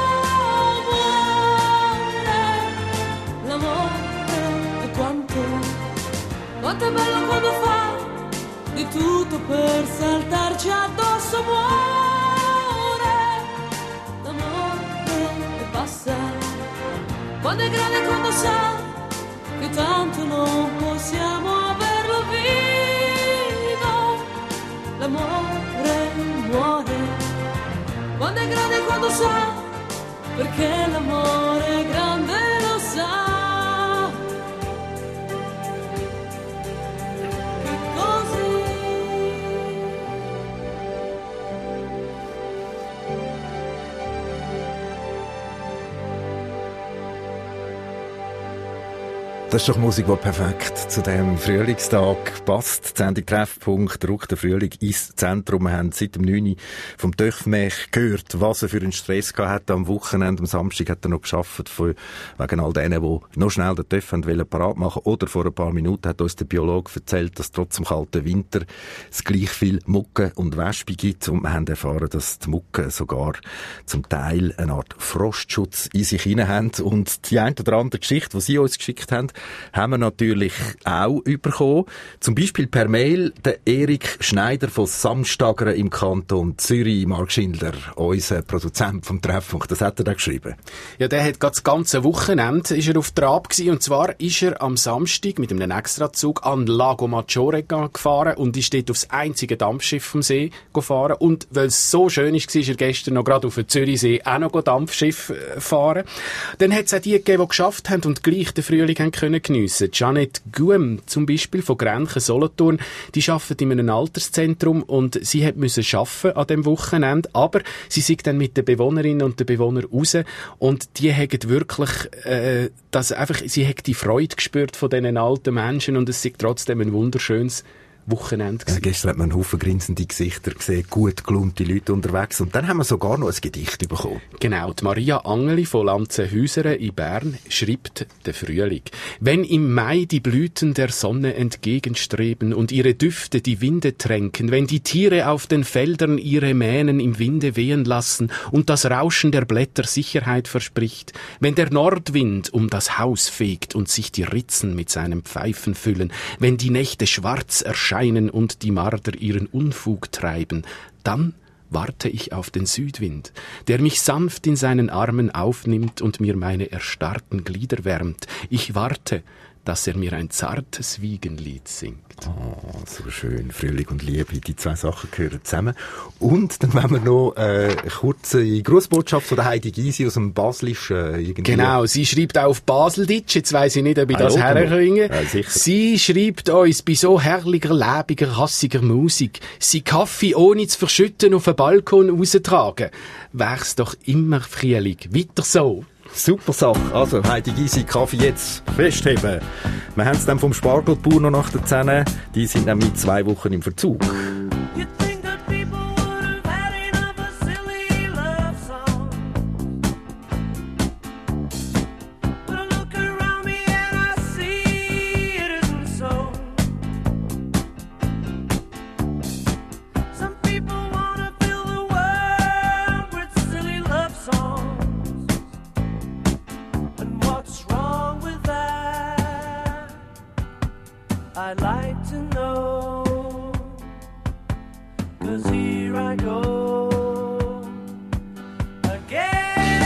J: Muore l'amore e quanto è bello quando fa di tutto per saltarci addosso. Muore l'amore e passa, quando è grande, quando sa che tanto non possiamo averlo vivo. L'amore muore, quando è grande, quando sa, perché l'amore grande lo sa.
B: Das ist doch Musik, die perfekt zu diesem Frühlingstag passt. Die Sendung Treffpunkt rückt der Frühling ins Zentrum. Wir haben seit dem 9. Uhr vom Töchmech gehört, was er für einen Stress gehabt hat am Wochenende. Am Samstag hat er noch gearbeitet, wegen all denen, die noch schnell den Töff parat machen wollten. Oder vor ein paar Minuten hat uns der Biologe erzählt, dass trotz dem kalten Winter es gleich viel Mucke und Wespe gibt. Und wir haben erfahren, dass die Mucke sogar zum Teil eine Art Frostschutz in sich hinein haben. Und die eine oder andere Geschichte, die Sie uns geschickt haben wir natürlich auch bekommen. Zum Beispiel per Mail der Erik Schneider von Samstagern im Kanton Zürich. Marc Schindler, unser Produzent vom Treffpunkt, das hat er da geschrieben.
K: Ja, der hat gerade das ganze Wochenende ist er auf Trab gewesen, und zwar ist er am Samstag mit einem Extrazug an Lago Maggiore gefahren und ist dort aufs einzige Dampfschiff vom See gefahren. Und weil es so schön ist, war er gestern noch gerade auf dem Zürichsee auch noch Dampfschiff fahren. Dann hat es auch die gegeben, die geschafft haben und gleich den Frühling haben können geniessen. Janet Guem zum Beispiel von Grenchen Solothurn, die arbeitet in einem Alterszentrum und sie hat müssen arbeiten an dem Wochenende, aber sie sind dann mit den Bewohnerinnen und den Bewohnern raus und die haben wirklich sie hat die Freude gespürt von diesen alten Menschen und es ist trotzdem ein wunderschönes Wochenende gewesen.
B: Gestern hat man einen Haufen grinsende Gesichter gesehen, gut gelaunte Leute unterwegs. Und dann haben wir sogar noch ein Gedicht bekommen.
K: Genau, die Maria Angeli von Lanzenhäusern in Bern schreibt den Frühling. Wenn im Mai die Blüten der Sonne entgegenstreben und ihre Düfte die Winde tränken, wenn die Tiere auf den Feldern ihre Mähnen im Winde wehen lassen und das Rauschen der Blätter Sicherheit verspricht, wenn der Nordwind um das Haus fegt und sich die Ritzen mit seinem Pfeifen füllen, wenn die Nächte schwarz erscheinen und die Marder ihren Unfug treiben, dann warte ich auf den Südwind, der mich sanft in seinen Armen aufnimmt und mir meine erstarrten Glieder wärmt. Ich warte, dass er mir ein zartes Wiegenlied singt.
B: Oh, so schön. Frühling und Liebe, die zwei Sachen gehören zusammen. Und dann wollen wir noch eine kurze Grußbotschaft von der Heidi Gysi aus dem Baselischen.
K: Genau, sie schreibt auch auf Baseldeutsch, jetzt weiss ich nicht, ob ich das herkriege. Ja, sie schreibt uns, bei so herrlicher, lebiger, hassiger Musik, sie Kaffee ohne zu verschütten auf den Balkon raustragen. Wär's doch immer Frühling. Weiter so.
B: Super Sache. Also, Heidi Gysi, Kaffee jetzt festheben. Wir haben es dann vom Spargelbauer noch nach der 10. Die sind nämlich 2 Wochen im Verzug.
I: You think that people would have had enough
L: 'cause here I go again.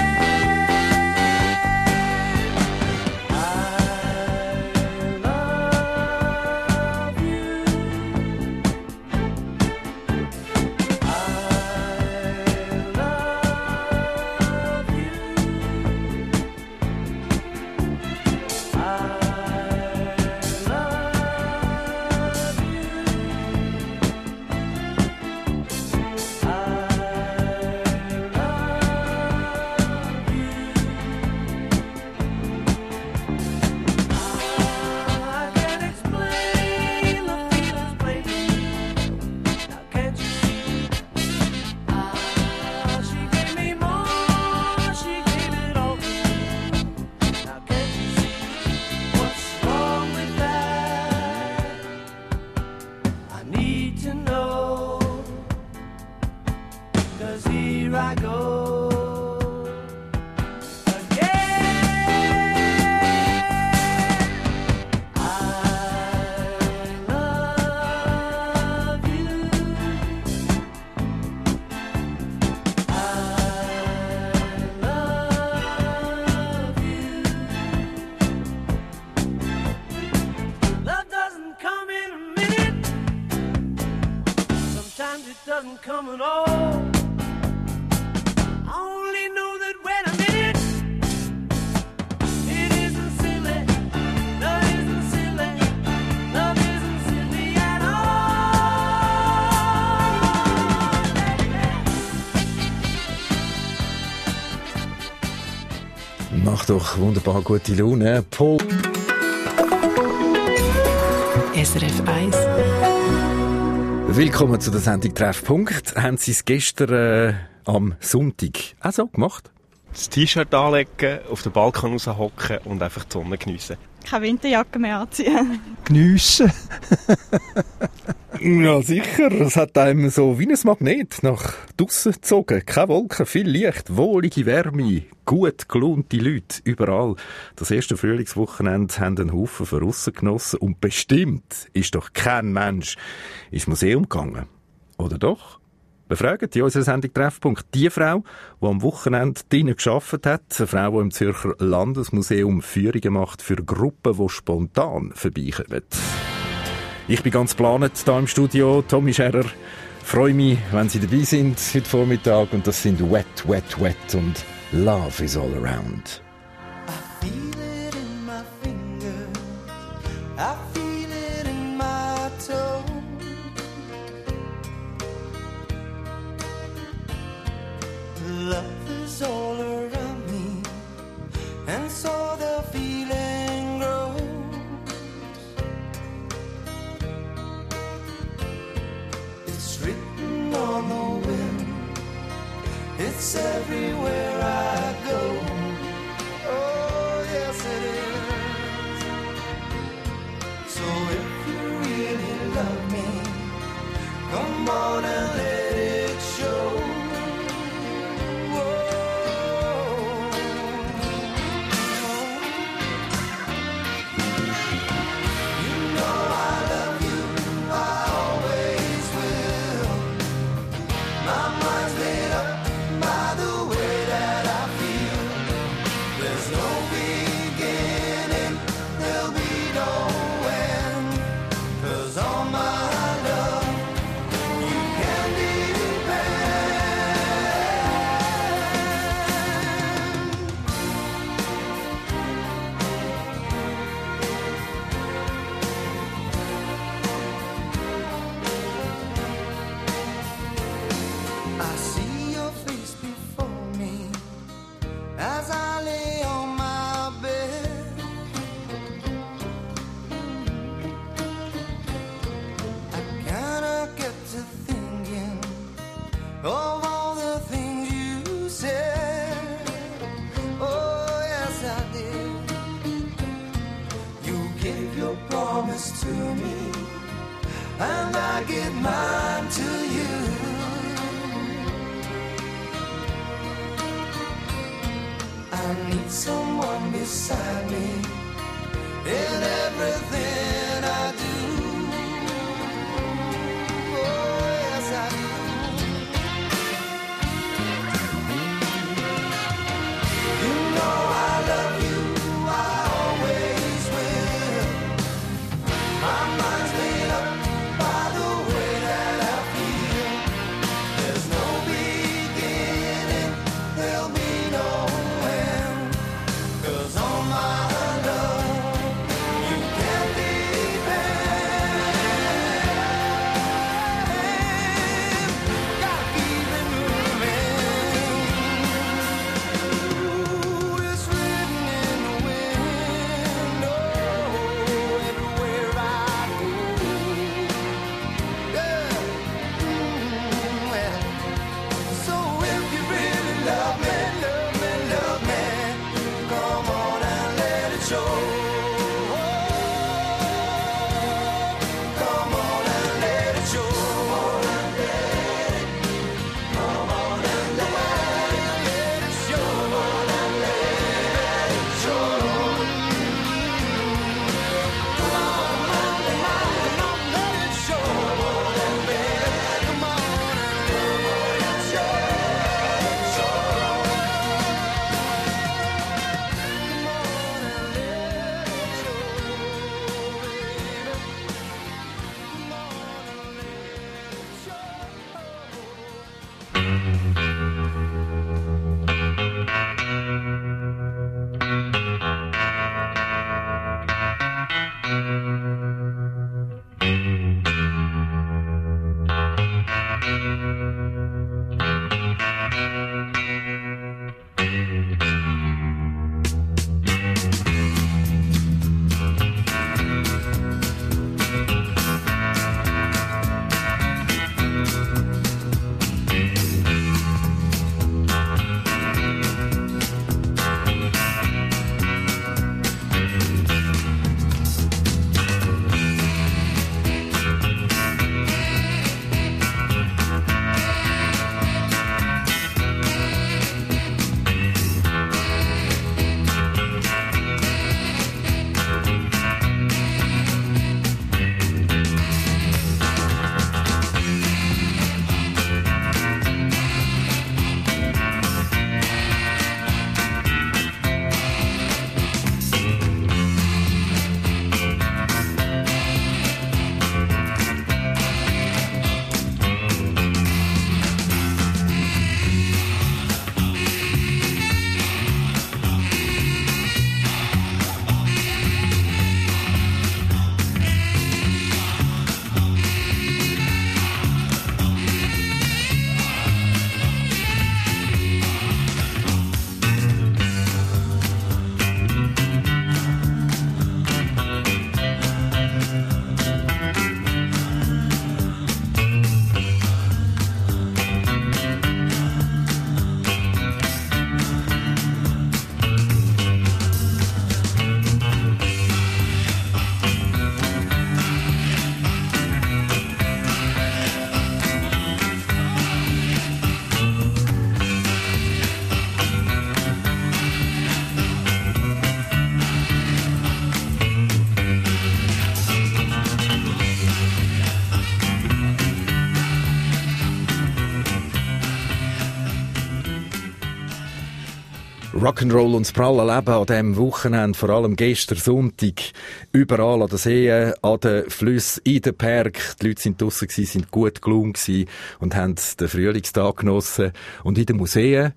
B: Macht doch wunderbar gute Laune. Paul.
M: SRF 1.
B: Willkommen zu der Sendung Treffpunkt. Haben Sie es gestern am Sonntag auch so gemacht?
N: Das T-Shirt anlegen, auf den Balkon raushocken und einfach die Sonne geniessen.
O: Keine Winterjacke mehr anziehen.
B: Geniessen. Ja, sicher. Es hat einem so wie ein Magnet nach draussen gezogen. Keine Wolken, viel Licht, wohlige Wärme, gut gelaunte Leute überall. Das erste Frühlingswochenende haben einen Haufen von aussen genossen und bestimmt ist doch kein Mensch ins Museum gegangen. Oder doch? Wir fragen in unserer Sendung Treffpunkt die Frau, die am Wochenende drinnen gearbeitet hat. Eine Frau, die im Zürcher Landesmuseum Führungen macht für Gruppen, die spontan vorbeikommen. Ich bin ganz geplant hier im Studio, Tommy Scherer. Freue mich, wenn Sie dabei sind heute Vormittag. Und das sind Wet, Wet, Wet und Love is all around.
L: I feel it in my finger, I feel it in my toe. Love is all around me, and so the feeling grows. It's written on the wind, it's everywhere I go. Oh, yes it is. So if you really love me, come on and let it show. To me, and I give mine to you. I need someone beside me in everything I do. Oh, yes, I do.
B: Rock'n'Roll und das pralle Leben an diesem Wochenende, vor allem gestern Sonntag, überall an den Seen, an den Flüssen, in den Bergen. Die Leute sind draussen gewesen, sind gut gelaunt gewesen und haben den Frühlingstag genossen. Und in den Museen,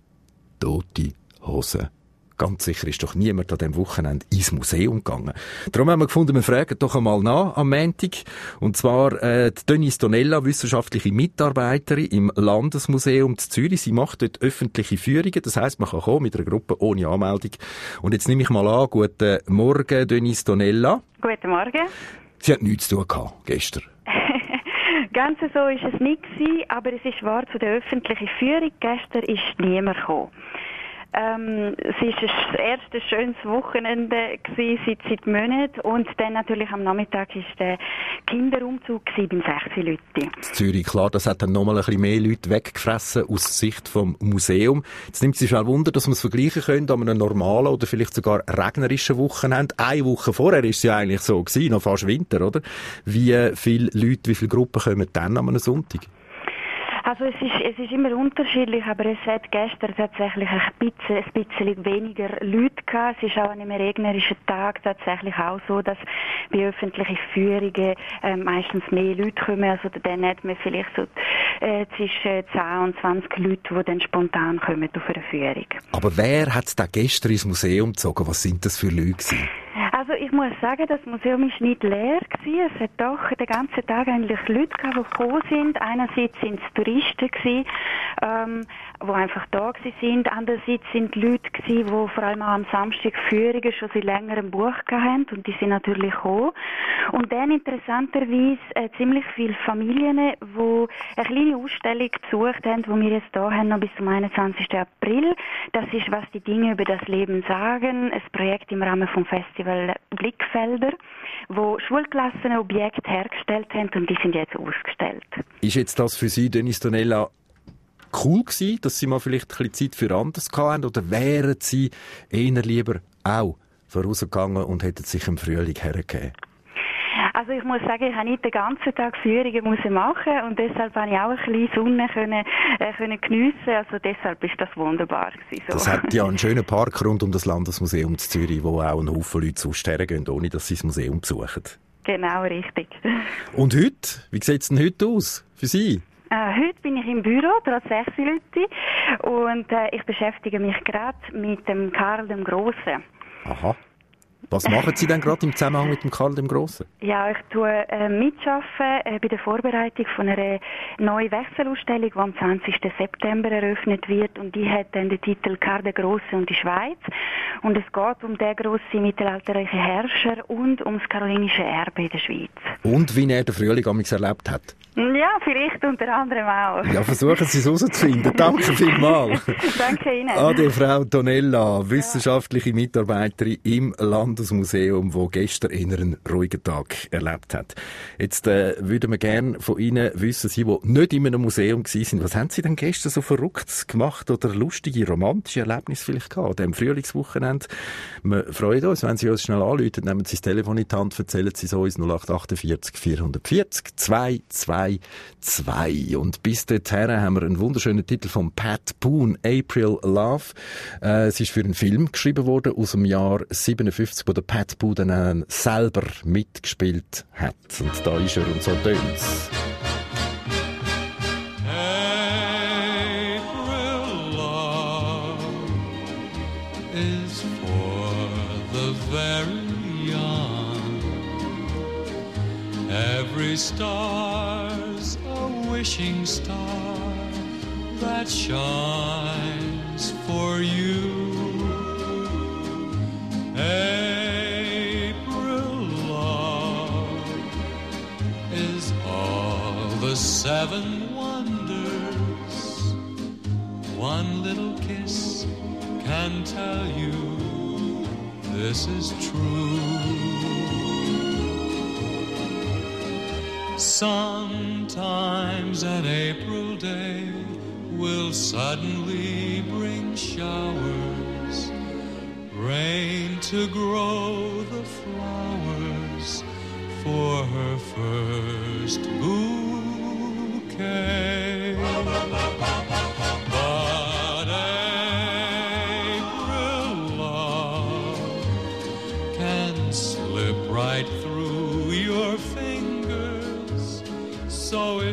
B: tote Hosen. Ganz sicher ist doch niemand an diesem Wochenende ins Museum gegangen. Darum haben wir gefunden, wir fragen doch einmal nach am Montag. Und zwar die Denise Donella, wissenschaftliche Mitarbeiterin im Landesmuseum zu Zürich. Sie macht dort öffentliche Führungen. Das heisst, man kann kommen mit einer Gruppe ohne Anmeldung. Und jetzt nehme ich mal an, guten Morgen, Denise Donella.
P: Guten Morgen.
B: Sie hat nichts zu tun gehabt, gestern.
P: Ganz so war es nicht gewesen, aber es ist wahr, zu der öffentlichen Führung gestern ist niemand gekommen. Es war das erste schönes Wochenende seit Monaten und dann natürlich am Nachmittag war der Kinderumzug beim 16 Leute.
B: In Zürich, klar, das hat dann nochmal ein bisschen mehr Leute weggefressen aus Sicht vom Museum. Jetzt nimmt es sich auch Wunder, dass wir es vergleichen können an einem normalen oder vielleicht sogar regnerischen Wochenende. Eine Woche vorher war es ja eigentlich so gewesen, noch fast Winter, oder? Wie viele Leute, wie viele Gruppen kommen dann an einem Sonntag?
P: Also es ist immer unterschiedlich, aber es hat gestern tatsächlich ein bisschen weniger Leute gehabt. Es ist auch an einem regnerischen Tag tatsächlich auch so, dass bei öffentlichen Führungen meistens mehr Leute kommen. Also dann hat man vielleicht so zwischen 10 und 20 Leute, die dann spontan kommen auf eine Führung.
B: Aber wer hat da gestern ins Museum gezogen? Was sind das für Leute gewesen?
P: Also ich muss sagen, das Museum ist nicht leer gewesen. Es hat doch den ganzen Tag eigentlich Leute gehabt, die gekommen sind. Einerseits sind es Touristen gewesen, die einfach da gewesen sind. Andererseits sind Leute gewesen, die vor allem auch am Samstag Führungen schon seit längerem Buch haben und die sind natürlich gekommen. Und dann interessanterweise ziemlich viele Familien, die eine kleine Ausstellung besucht haben, die wir jetzt hier haben, noch bis zum 21. April. Das ist «Was die Dinge über das Leben sagen», ein Projekt im Rahmen vom Festival Blickfelder, wo Schulklassen Objekte hergestellt haben und die sind jetzt ausgestellt.
B: Ist jetzt das für Sie, Denise Donella, cool gewesen, dass Sie mal vielleicht ein bisschen Zeit für anderes hatten, oder wären Sie eher lieber auch vorausgegangen und hätten sich im Frühling hergegeben?
P: Also ich muss sagen, ich habe nicht den ganzen Tag Führungen machen und deshalb habe ich auch ein bisschen Sonne können geniessen. Also deshalb ist das wunderbar gewesen, so.
B: Das hat ja einen schönen Park rund um das Landesmuseum zu Zürich, wo auch ein Haufen Leute sonst hergehen, ohne dass sie das Museum besuchen.
P: Genau, richtig.
B: Und heute? Wie sieht es denn heute aus für Sie?
P: Heute bin ich im Büro, trotz 6 Leute, und ich beschäftige mich gerade mit dem Karl dem Grossen.
B: Aha. Was machen Sie denn gerade im Zusammenhang mit dem Karl dem Grossen?
P: Ja, ich tue mitarbeiten bei der Vorbereitung von einer neuen Wechselausstellung, die am 20. September eröffnet wird. Und die hat dann den Titel «Karl der Grosse und die Schweiz». Und es geht um den grossen mittelalterlichen Herrscher und um das karolingische Erbe in der Schweiz.
B: Und wie er den Frühling amigs erlebt hat?
P: Ja, vielleicht unter anderem auch.
B: Ja, versuchen Sie es herauszufinden. Danke vielmals.
P: Danke Ihnen.
B: Ade, Frau Donella, wissenschaftliche Mitarbeiterin im Landesmuseum, die gestern eher einen ruhigen Tag erlebt hat. Jetzt würden wir gerne von Ihnen wissen, Sie, die nicht in einem Museum waren, was haben Sie denn gestern so Verrücktes gemacht oder lustige, romantische Erlebnisse vielleicht gehabt, an diesem Frühlingswochenende? Wir freuen uns, wenn Sie uns schnell anrufen, nehmen Sie das Telefon in die Hand, erzählen Sie es uns 0848 440 222. Und bis dorthin haben wir einen wunderschönen Titel von Pat Boone, April Love. Es ist für einen Film geschrieben worden aus dem Jahr 57, wo der Pat Boone dann selber mitgespielt hat. Und da ist er und so tönt's.
Q: April love is for the very young. Every star's a wishing star that shines for you. April love is all the 7 wonders. One little kiss can tell you this is true. Sometimes an April day will suddenly bring showers, rain to grow the flowers for her first bouquet. But April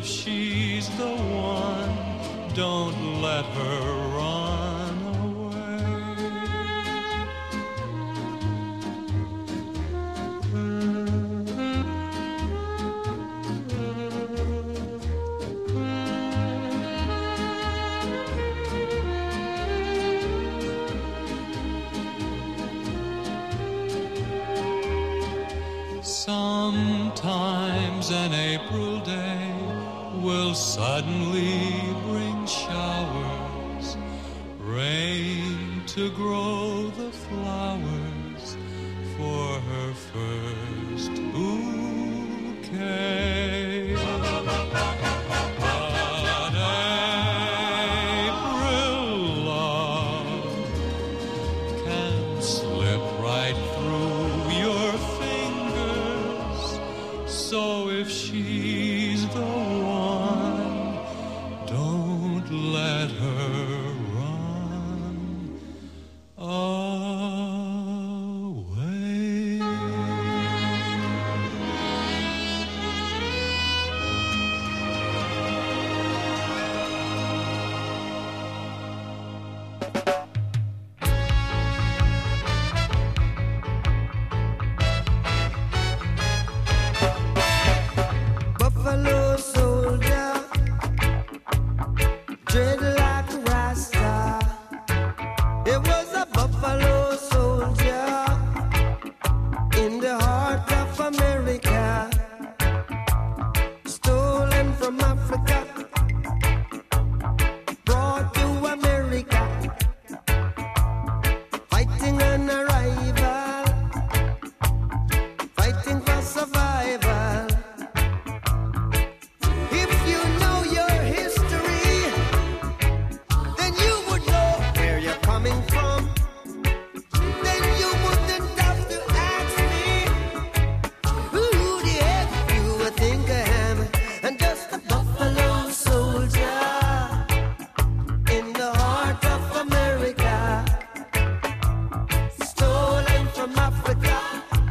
Q: she's the one, don't let her run away. Sometimes an April day will suddenly bring showers, rain to grow the flowers for her first bouquet. But April love can slip right through your fingers, so if she's the one, don't let her run away.
L: Buffalo soldier, dread like a Rasta. It was a buffalo soldier in the heart of America, stolen from Africa, brought to America, fighting an arrival, fighting for survival. If you know your history, then you would know where you're coming from. Then you wouldn't have to ask me who the heck you would think I am. I'm just a buffalo soldier in the heart of America, stolen from Africa,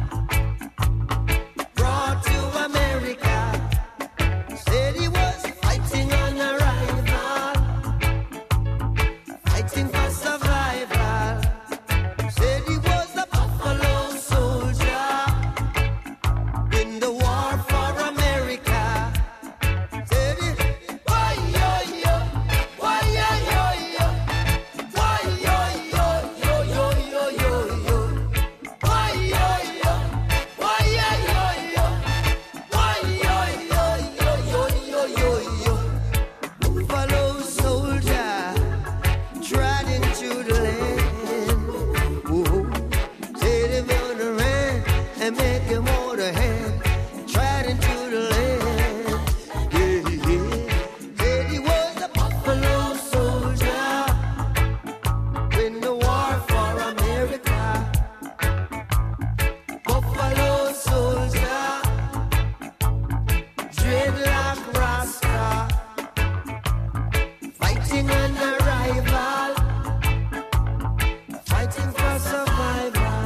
L: brought to America. Said he was fighting on arrival, fighting for survival. Said he was a buffalo soldier in the war for America. Said he, why yo yo, why yo yo yo, why yo yo yo yo yo yo yo, why yo yo, why yo yo yo, why yo yo yo yo yo yo yo. Buffalo soldier trotting to the land. Whoa. Said if you're the man and make him hold a hand, trotting to the land. Yeah, yeah. Said he was a buffalo soldier in the war for America. Buffalo soldier, dreadlock Rasta, fighting an arrival, fighting for survival,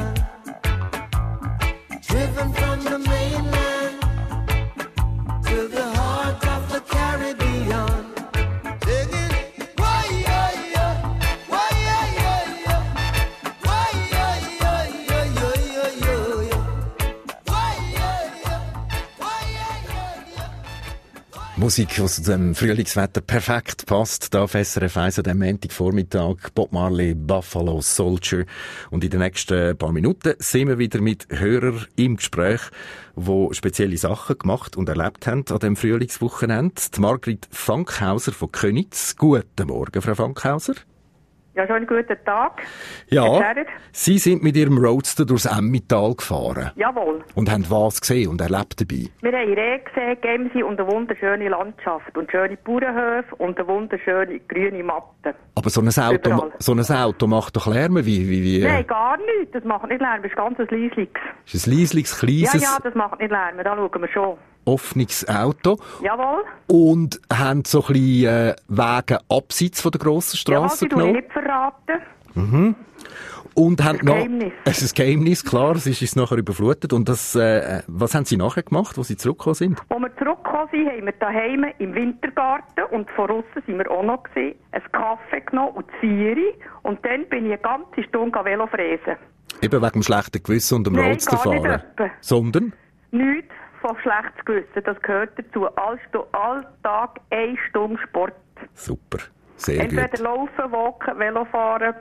L: driven from the mainland to the heart of the Caribbean, singing, why yo yo, why yo yo yo, why yo yo yo yo yo yo yo, why yo yo, why yo yo yo.
B: Musik, die zu dem Frühlingswetter perfekt passt. Da auf SRF 1 an diesem Montagvormittag. Bob Marley, Buffalo Soldier. Und in den nächsten paar Minuten sind wir wieder mit Hörern im Gespräch, die spezielle Sachen gemacht und erlebt haben an diesem Frühlingswochenende. Die Margrit Fankhauser von Köniz. Guten Morgen, Frau Fankhauser.
D: Ja, schönen guten Tag.
B: Ja,
D: Erklärt?
B: Sie sind mit Ihrem Roadster durchs Emmental gefahren.
D: Jawohl.
B: Und haben was gesehen und erlebt dabei?
D: Wir haben Reh gesehen, Gemsi und eine wunderschöne Landschaft und schöne Bauernhöfe und eine wunderschöne grüne Matte.
B: Aber so ein Auto macht doch Lärm wie...
D: Nein, gar nicht. Das macht nicht Lärm. Das ist ganz ein Leisliches.
B: Ist ein leisliches, kleines...
D: Ja, das macht nicht Lärm. Da schauen wir schon.
B: Offenes Auto.
D: Jawohl.
B: Und haben so ein bisschen Wege abseits von der grossen Strasse
D: genommen. Ja, die
B: genommen.
D: nicht verraten.
B: Mhm. Und haben noch...
D: Geheimnis.
B: Es ist ein Geheimnis, klar. Es ist uns nachher überflutet. Und das, was haben Sie nachher gemacht, als Sie zurückgekommen sind?
D: Als wir zurückgekommen sind, haben wir daheim im Wintergarten und von außen sind wir auch noch gewesen, einen Kaffee genommen und Zieri. Und dann bin ich eine ganze Stunde Velo fräsen.
B: Eben wegen dem schlechten Gewissen und dem Roadsterfahren.
D: Gar nicht etwa.
B: Sondern?
D: Nichts von schlechtes Gewissen, das gehört dazu. Alltag 1 Stunde Sport.
B: Super, sehr
D: Entweder
B: gut.
D: laufen, walken, Velofahren.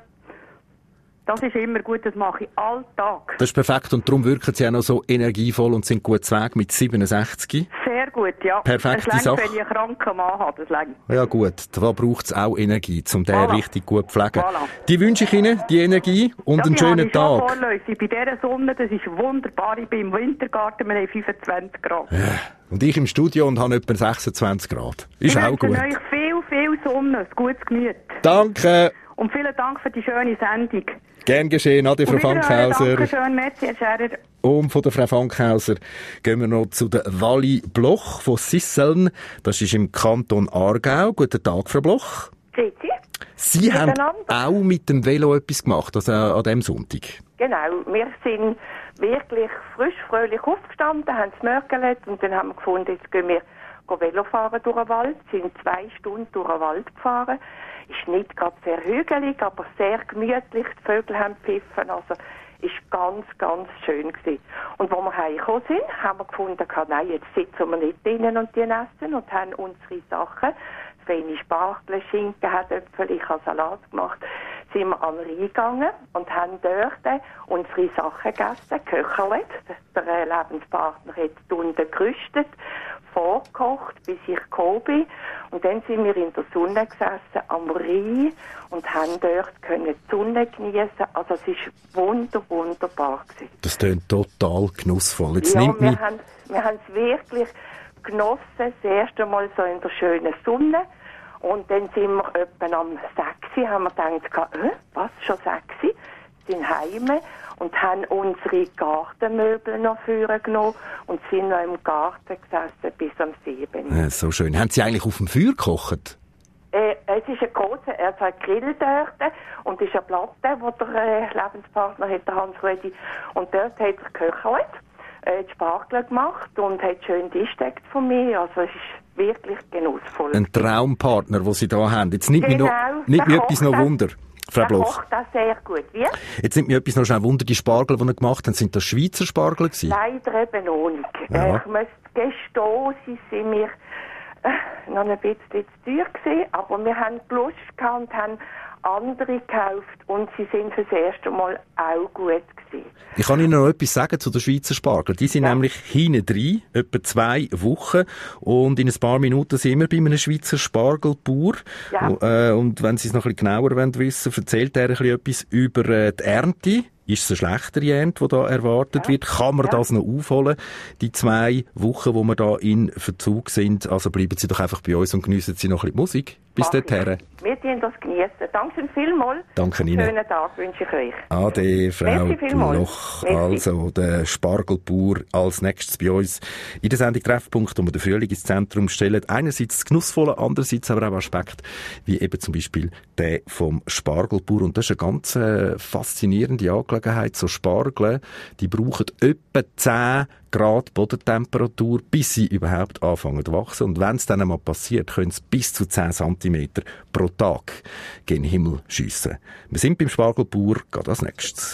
D: Das ist immer gut, das mache ich alltag.
B: Das ist perfekt und darum wirken Sie auch noch so energievoll und sind gut zu Weg mit 67.
D: Sehr gut, ja.
B: Perfekte
D: das
B: Sache.
D: Wenn ich einen kranken Mann habe, das längt.
B: Ja gut, da braucht es auch Energie, um den
D: Voilà.
B: richtig gut zu pflegen.
D: Voilà.
B: Die wünsche ich Ihnen, die Energie und einen schönen
D: die habe ich schon
B: Tag.
D: vorläufig. Bei dieser Sonne, das ist wunderbar. Ich bin im Wintergarten, wir haben 25 Grad.
B: Und ich im Studio und habe etwa 26 Grad. Ist auch gut.
D: Ich wünsche euch viel Sonne, ein gutes Gemüt.
B: Danke.
D: Und vielen Dank für die schöne Sendung.
B: Gern geschehen, Ade, Frau Fankhauser.
D: Danke schön, merci, Herr Scherer.
B: Und von der Frau Fankhauser gehen wir noch zu der Wally Bloch von Sisseln. Das ist im Kanton Aargau. Guten Tag, Frau Bloch.
R: Grüezi.
B: Sie haben auch mit dem Velo etwas gemacht, also an diesem Sonntag.
R: Genau, wir sind wirklich frisch, fröhlich aufgestanden, haben das Mörgelt und dann haben wir gefunden, jetzt gehen wir Velo fahren durch den Wald, sind 2 Stunden durch den Wald gefahren. Ist nicht gerade sehr hügelig, aber sehr gemütlich, die Vögel haben gepfiffen, also ist ganz, ganz schön gewesen. Und als wir heimgekommen sind, haben wir gefunden, nein, jetzt sitzen wir nicht drinnen und die essen und haben unsere Sachen, feine Spargel, Schinken, Herdöpfel, ich habe Salat gemacht, sind wir an den Rhein gegangen und haben dort unsere Sachen gegessen, Köcherlet. Der Lebenspartner hat unten gerüstet, vorgekocht, bis ich gekommen bin. Und dann sind wir in der Sonne gesessen am Rhein und haben dort können die Sonne genießen. Also es war wunderbar gewesen.
B: Das klingt total genussvoll. Jetzt
R: Ja,
B: nimmt mich...
R: wir haben es wirklich genossen, das erste Mal so in der schönen Sonne. Und dann sind wir etwa am 6 haben wir gedacht, was, schon 6? Sind heim und haben unsere Gartenmöbel noch vorgenommen und sind noch im Garten gesessen bis am 7.
B: Ja, so schön. Haben Sie eigentlich auf dem Feuer gekocht?
R: Es ist ein großer, er hat Grill dort und es ist eine Platte, wo der Lebenspartner hat, der Hans-Rudi. Und dort hat er geköchelt, die Spargel gemacht und hat schön Tisch gedeckt von mir. Also es ist wirklich genussvoll.
B: Ein Traumpartner, den Sie da haben. Jetzt nimmt mich etwas noch Wunder, Frau Bloch.
R: Kocht das sehr gut. Wie?
B: Jetzt nimmt mich etwas noch schnell Wunder, die Spargel, die Sie gemacht haben, sind das Schweizer Spargel gewesen?
R: Leider eben noch nicht.
B: Ja.
R: Ich muss gestehen, sie sind mir noch ein bisschen zu teuer gewesen, aber wir haben Lust gehabt und haben andere gekauft und sie sind für das erste Mal auch gut gewesen.
B: Ich kann Ihnen noch etwas sagen zu den Schweizer Spargel. Die sind nämlich hinten drin, etwa 2 Wochen. Und in ein paar Minuten sind wir bei einem Schweizer Spargelbauer.
R: Ja.
B: Und wenn Sie es noch ein bisschen genauer wissen wollen, erzählt er ein bisschen etwas über die Ernte. Ist es eine schlechtere Ernte, die da erwartet wird? Kann man das noch aufholen? Die 2 Wochen, wo wir da in Verzug sind. Also bleiben Sie doch einfach bei uns und geniessen Sie noch ein bisschen Musik. Bis dorthin.
R: Wir dürfen das genießen. Danke vielmals.
B: Danke Ihnen.
R: Schönen Tag wünsche ich euch.
B: Ade, Frau
R: Merci vielmals.
B: Bloch.
R: Merci.
B: Also, der Spargelbauer als nächstes bei uns in der Sendung Treffpunkt, wo wir den Frühling ins Zentrum stellen. Einerseits das Genussvolle, andererseits aber auch Aspekte, wie eben zum Beispiel der vom Spargelbauer. Und das ist eine ganz faszinierende Angelegenheit. So Spargel, die brauchen etwa 10 Grad Bodentemperatur, bis sie überhaupt anfangen zu wachsen. Und wenn es dann einmal passiert, können es bis zu 10 cm pro Tag gen Himmel schiessen. Wir sind beim Spargelbauer, geht als nächstes.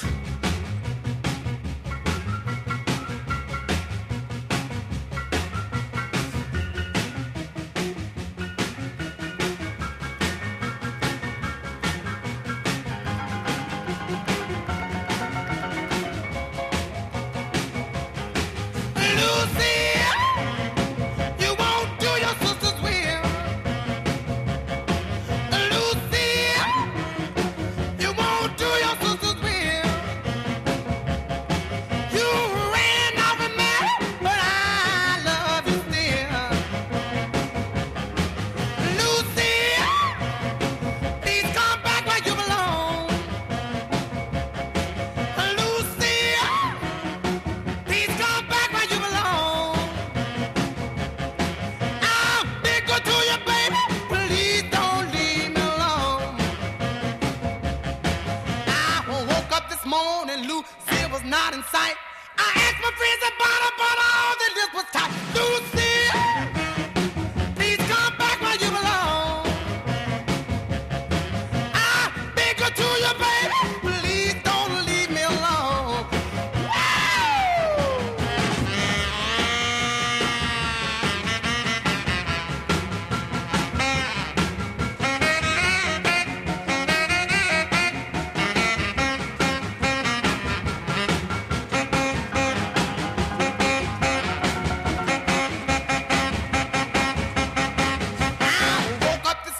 L: You won't do your sister's will.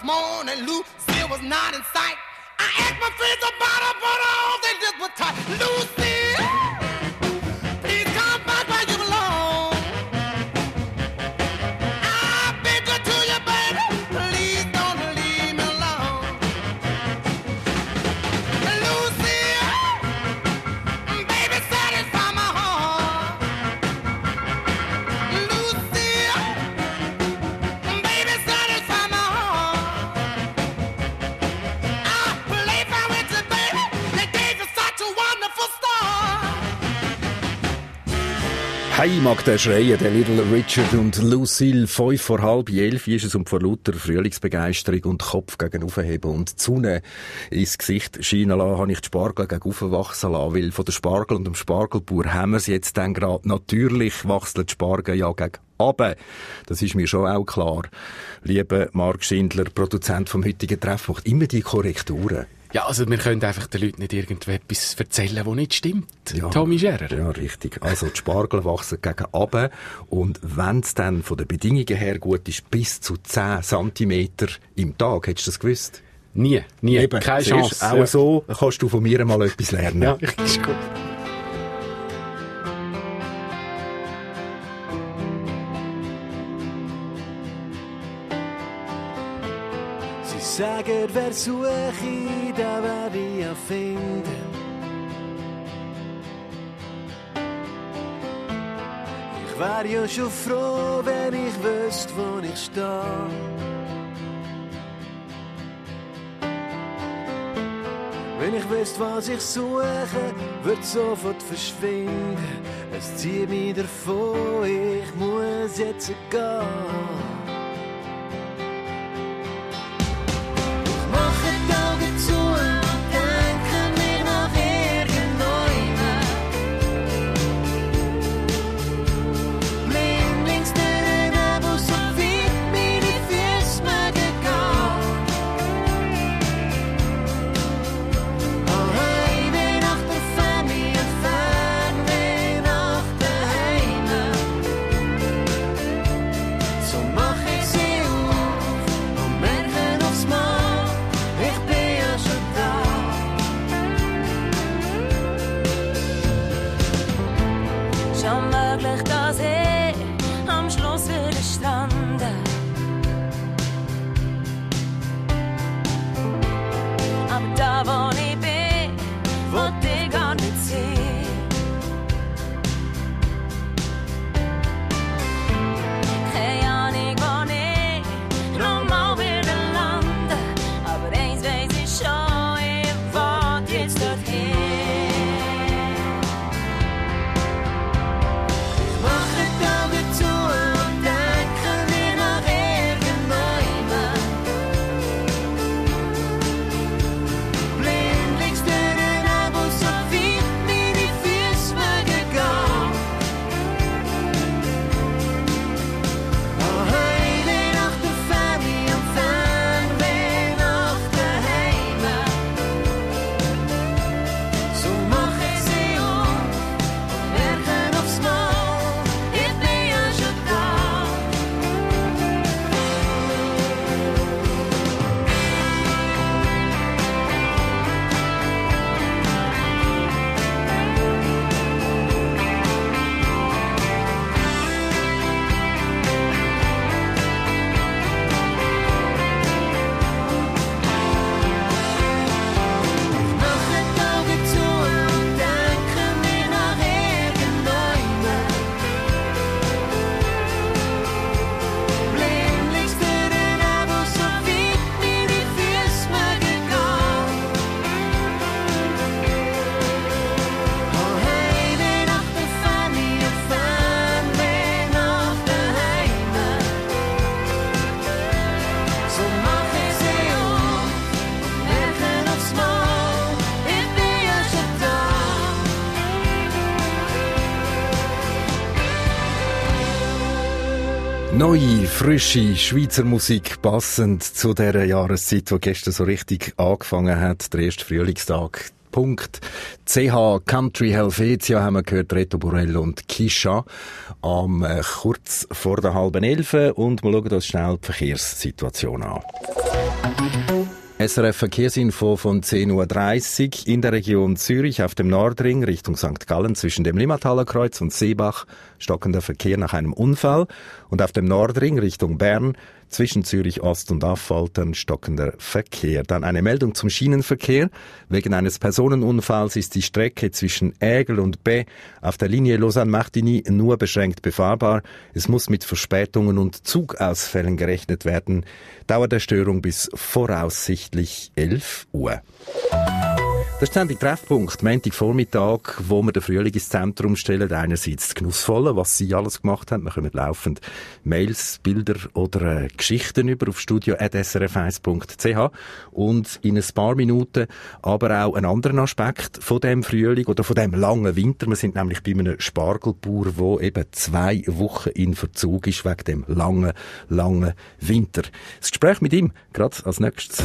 L: morning, Lucille was not in sight. I asked my friends about her, but all they did was type, Lucille, please come back where you belong. I've been good to you, baby, please don't leave me alone. Lucille, baby, satisfy my heart. Lucille, baby, satisfy my heart. I play fair with you, baby. They gave you such a wonderful start.
B: Hey, mag der schreien, der Little Richard und Lucille. 11:05 ist es und vor lauter Frühlingsbegeisterung und Kopf gegen aufheben und die Sonne ins Gesicht scheinen lassen, habe ich die Spargel gegen aufwachsen lassen, weil von der Spargel und dem Spargelbauer haben wir es jetzt dann gerade. Natürlich wachsen die Spargel ja gegen runter. Das ist mir schon auch klar. Lieber Marc Schindler, Produzent vom heutigen Treff, macht immer die Korrekturen.
K: Ja, also wir können einfach den Leuten nicht irgendetwas erzählen, was nicht stimmt. Ja, Tommy Scherer.
B: Ja, richtig. Also die Spargel wachsen gegen runter und wenn es dann von den Bedingungen her gut ist, bis zu 10 cm im Tag. Hättest du das gewusst?
K: Nie.
B: Eben,
K: keine Chance.
B: Auch so kannst du von mir mal etwas lernen.
K: Ja, ist gut.
S: Sie sagen, wer suche ich, da werde ich ja finden. Ich wär ja schon froh, wenn ich wüsste, wo ich stehe. Wenn ich wüsste, was ich suche, wird sofort verschwinden. Es zieht mich davon, ich muss jetzt gehen.
B: Neue, frische Schweizer Musik, passend zu dieser Jahreszeit, die gestern so richtig angefangen hat, der erste Frühlingstag. Country Helvetia haben wir gehört, Reto Borello und Kisha kurz vor der 10:30 und wir schauen uns schnell die Verkehrssituation an. SRF Verkehrsinfo von 10:30 Uhr in der Region Zürich auf dem Nordring Richtung St. Gallen zwischen dem Limmathaler Kreuz und Seebach stockender Verkehr nach einem Unfall und auf dem Nordring Richtung Bern zwischen Zürich Ost und Affoltern stockender Verkehr. Dann eine Meldung zum Schienenverkehr. Wegen eines Personenunfalls ist die Strecke zwischen Ägel und Be auf der Linie Lausanne-Martigny nur beschränkt befahrbar. Es muss mit Verspätungen und Zugausfällen gerechnet werden. Dauer der Störung bis voraussichtlich 11 Uhr. Das ist dann der Treffpunkt, Montagvormittag, wo wir den Frühling ins Zentrum stellen. Einerseits das Genussvolle, was Sie alles gemacht haben. Wir kommen laufend Mails, Bilder oder Geschichten über auf studio@srf1.ch. Und in ein paar Minuten aber auch einen anderen Aspekt von dem Frühling oder von dem langen Winter. Wir sind nämlich bei einem Spargelbauer, der eben 2 Wochen in Verzug ist wegen dem langen Winter. Das Gespräch mit ihm gerade als nächstes.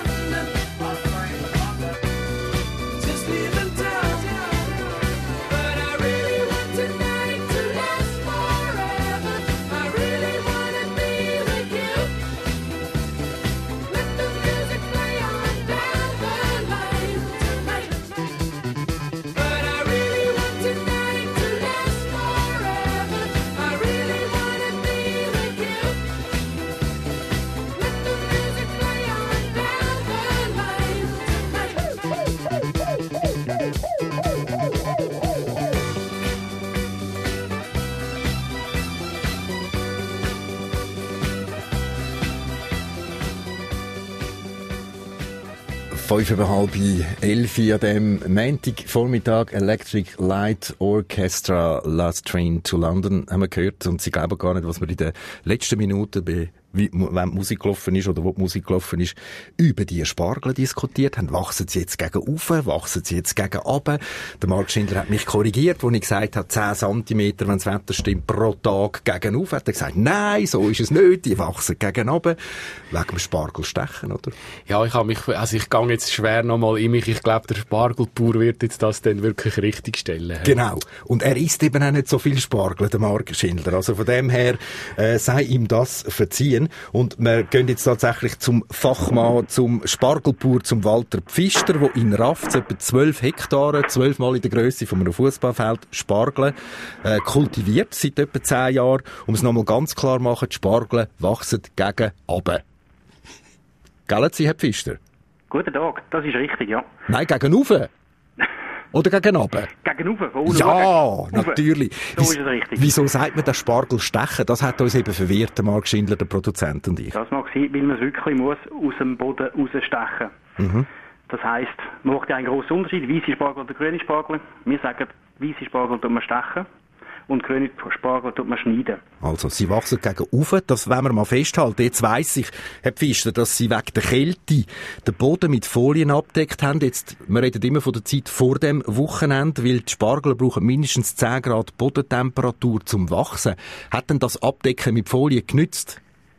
L: Straight to London, just leaving town.
B: 11 an dem Montagvormittag Electric Light Orchestra Last Train to London haben wir gehört und sie glauben gar nicht, was wir in den letzten Minuten wenn die Musik gelaufen ist oder wo die Musik gelaufen ist, über die Spargel diskutiert haben. Wachsen sie jetzt gegen oben? Wachsen sie jetzt gegen runter? Der Marc Schindler hat mich korrigiert, als ich gesagt habe, 10 cm, wenn das Wetter stimmt, pro Tag gegen oben. Hat er gesagt, nein, so ist es nicht. Die wachsen gegen runter. Wegen dem Spargelstechen, oder?
K: Ja, ich gehe jetzt schwer nochmal in mich. Ich glaube, der Spargelbauer wird jetzt das dann wirklich richtig stellen.
B: Genau. Und er isst eben auch nicht so viel Spargel, der Marc Schindler. Also von dem her, sei ihm das verziehen. Und wir gehen jetzt tatsächlich zum Fachmann, zum Spargelbauer, zum Walter Pfister, der in Rafts etwa 12 Hektare, 12-mal in der Grösse von einem Fußballfeld Spargel kultiviert seit etwa 10 Jahren. Um es nochmal ganz klar zu machen, die Spargel wachsen gegen runter. Gell, Sie, Herr Pfister?
T: Guten Tag, das ist richtig, ja.
B: Nein, gegen rauf. Oder gegen runter?
T: Gegen rauf, von unten.
B: Ja, natürlich.
T: So ist es richtig.
B: Wieso sagt man das Spargel stechen? Das hat uns eben verwirrt, der Marc Schindler, der Produzent und ich.
T: Das mag sein, weil man es wirklich muss aus dem Boden rausstechen.
B: Mhm.
T: Das heisst, man macht ja einen grossen Unterschied, weisse Spargel oder grüne Spargel. Wir sagen, weisse Spargel tut man stechen und grüne Spargel tut man schneiden.
B: Also, sie wachsen gegen rauf, das wollen wir mal festhalten. Jetzt weiss ich, Herr Pfister, dass Sie wegen der Kälte den Boden mit Folien abdeckt haben. Jetzt, wir reden immer von der Zeit vor dem Wochenende, weil die Spargel brauchen mindestens 10 Grad Bodentemperatur zum Wachsen. Hat denn das Abdecken mit Folien genützt?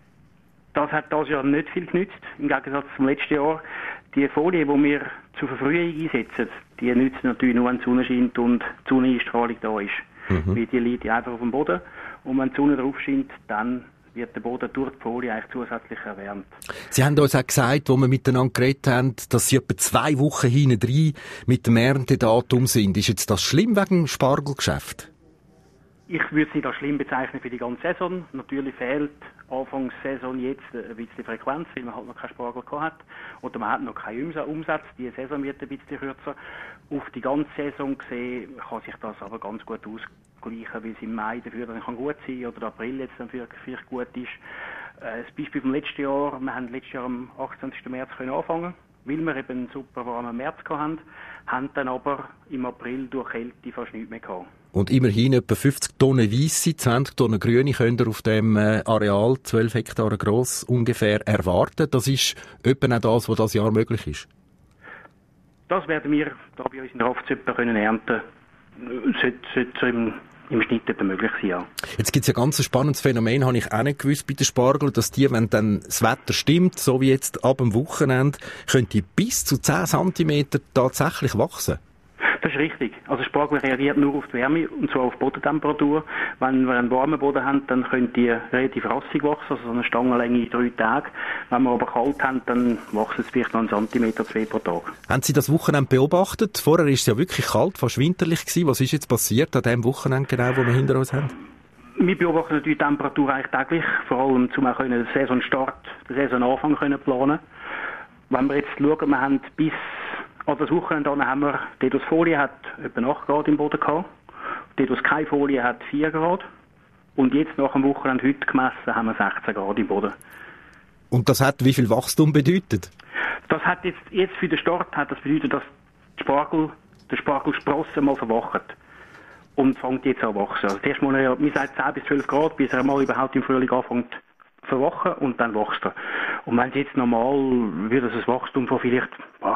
T: Das hat dieses Jahr nicht viel genützt, im Gegensatz zum letzten Jahr. Die Folie, die wir zur Verfrühung einsetzen, die nützt natürlich nur, wenn die Sonne scheint und die Sonneneinstrahlung da ist. Weil die liegt einfach auf dem Boden und wenn die Sonne drauf scheint, dann wird der Boden durch die Folie eigentlich zusätzlich erwärmt.
B: Sie haben uns auch gesagt, wo wir miteinander geredet haben, dass Sie etwa 2 Wochen hinten mit dem Erntedatum sind. Ist jetzt das schlimm wegen dem Spargelgeschäft?
T: Ich würde es nicht als schlimm bezeichnen für die ganze Saison. Natürlich fehlt Anfangssaison jetzt ein bisschen Frequenz, weil man halt noch keinen Spargel gehabt hat. Oder man hat noch keinen Umsatz. Die Saison wird ein bisschen kürzer. Auf die ganze Saison gesehen kann sich das aber ganz gut ausgleichen, weil es im Mai dafür dann kann gut sein oder der April jetzt dann vielleicht gut ist. Das Beispiel vom letzten Jahr, wir haben letztes Jahr am 18. März anfangen, weil wir eben einen super warmen März hatten, haben dann aber im April durch Kälte fast nichts mehr gehabt.
B: Und immerhin etwa 50 Tonnen Weisse, 20 Tonnen Grüne könnt ihr auf dem Areal, 12 Hektare gross, ungefähr erwarten. Das ist etwa auch das, was dieses Jahr möglich ist.
T: Das werden wir da bei uns in der Rafts ernten. Sollte im Schnitt etwa möglich sein, ja.
B: Jetzt gibt es ein ganz spannendes Phänomen, habe ich auch nicht gewusst bei den Spargeln, dass die, wenn dann das Wetter stimmt, so wie jetzt ab dem Wochenende, können die bis zu 10 cm tatsächlich wachsen.
T: Das ist richtig. Also Spargel reagiert nur auf die Wärme und zwar auf Bodentemperatur. Wenn wir einen warmen Boden haben, dann können die relativ rassig wachsen, also so eine Stangenlänge 3 Tage. Wenn wir aber kalt haben, dann wachsen sie vielleicht noch 1 cm, 2 pro Tag. Haben
B: Sie das Wochenende beobachtet? Vorher war es ja wirklich kalt, fast winterlich gewesen. Was ist jetzt passiert an dem Wochenende genau, das wir hinter uns haben?
T: Wir beobachten natürlich die Temperatur eigentlich täglich, vor allem um den Saisonstart, den Saisonanfang planen können. Wenn wir jetzt schauen, wir haben bis an das Wochenende haben wir, dort wo es Folie hat, etwa 8 Grad im Boden gehabt. Dort wo es keine Folie hat, 4 Grad. Und jetzt nach dem Wochenende heute gemessen haben wir 16 Grad im Boden.
B: Und das hat wie viel Wachstum bedeutet?
T: Das hat jetzt für den Start hat das bedeutet, dass der Spargelsprosse mal verwacht. Und fängt jetzt an zu wachsen. Also zuerst mal, wir sagen 10 bis 12 Grad, bis er mal überhaupt im Frühling anfängt zu verwachen und dann wächst er. Und wenn es jetzt normal, würde das ein Wachstum von vielleicht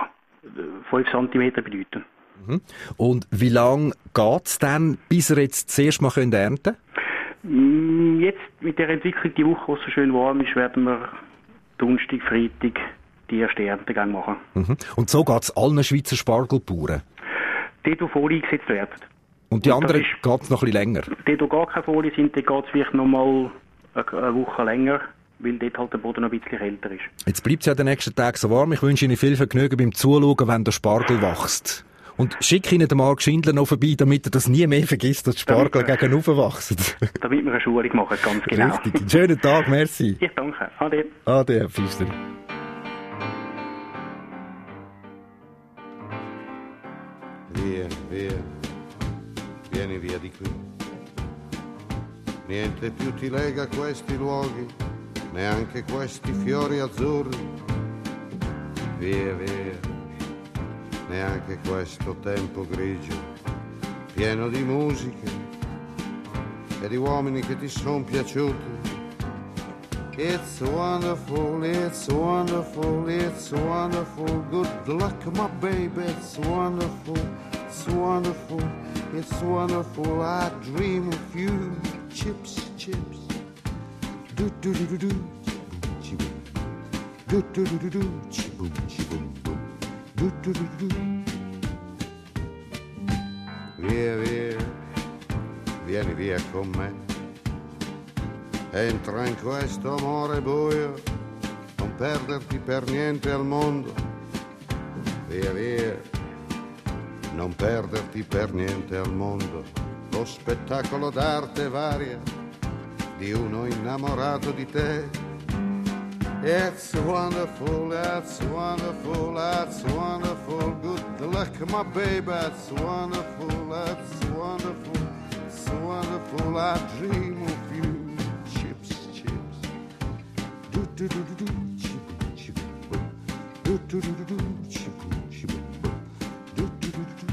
T: 5 cm bedeuten.
B: Und wie lange geht es dann, bis ihr jetzt zuerst mal ernten könnt?
T: Jetzt mit der Entwicklung, die Woche, wo es so schön warm ist, werden wir Donnerstag, Freitag die ersten Erntegang machen.
B: Und so geht es allen Schweizer Spargelbauern?
T: Dort, wo Folie eingesetzt wird.
B: Und die anderen geht es noch ein bisschen länger?
T: Dort, wo gar keine Folie sind, dort geht es vielleicht noch mal eine Woche länger, weil dort halt der Boden noch ein bisschen kälter ist.
B: Jetzt bleibt es ja den nächsten Tag so warm. Ich wünsche Ihnen viel Vergnügen beim Zuschauen, wenn der Spargel wächst. Und schick Ihnen den Marc Schindler noch vorbei, damit er das nie mehr vergisst, dass die Spargel gegen rauf wachsen.
T: Damit wir eine Schulung machen, ganz genau.
B: Richtig. Einen schönen Tag, merci.
T: Ich danke. Ade.
B: Ade, Herr Pfister.
U: Via, via, vieni via di qui. Niente più ti lega questi luoghi, neanche questi fiori azzurri. Via, via, neanche questo tempo grigio, pieno di musiche e di uomini che ti son piaciuti. It's wonderful, it's wonderful, it's wonderful. Good luck, my baby, it's wonderful, it's wonderful, it's wonderful. I dream of you, chips, chips. Do do do do do, chiboom, do do do do do, chiboom, chiboom, boom, do do do do. Via, via, vieni via con me. Entra in questo amore buio, non perderti per niente al mondo. Via, via, non perderti per niente al mondo. Lo spettacolo d'arte varia di uno innamorato di te. It's wonderful, it's wonderful, it's wonderful. Good luck, my baby, it's wonderful, it's wonderful, it's wonderful. I dream of you. Do do do do, chiboom, chiboom, boom. Do do do do, chiboom, chiboom, boom. Do do do do.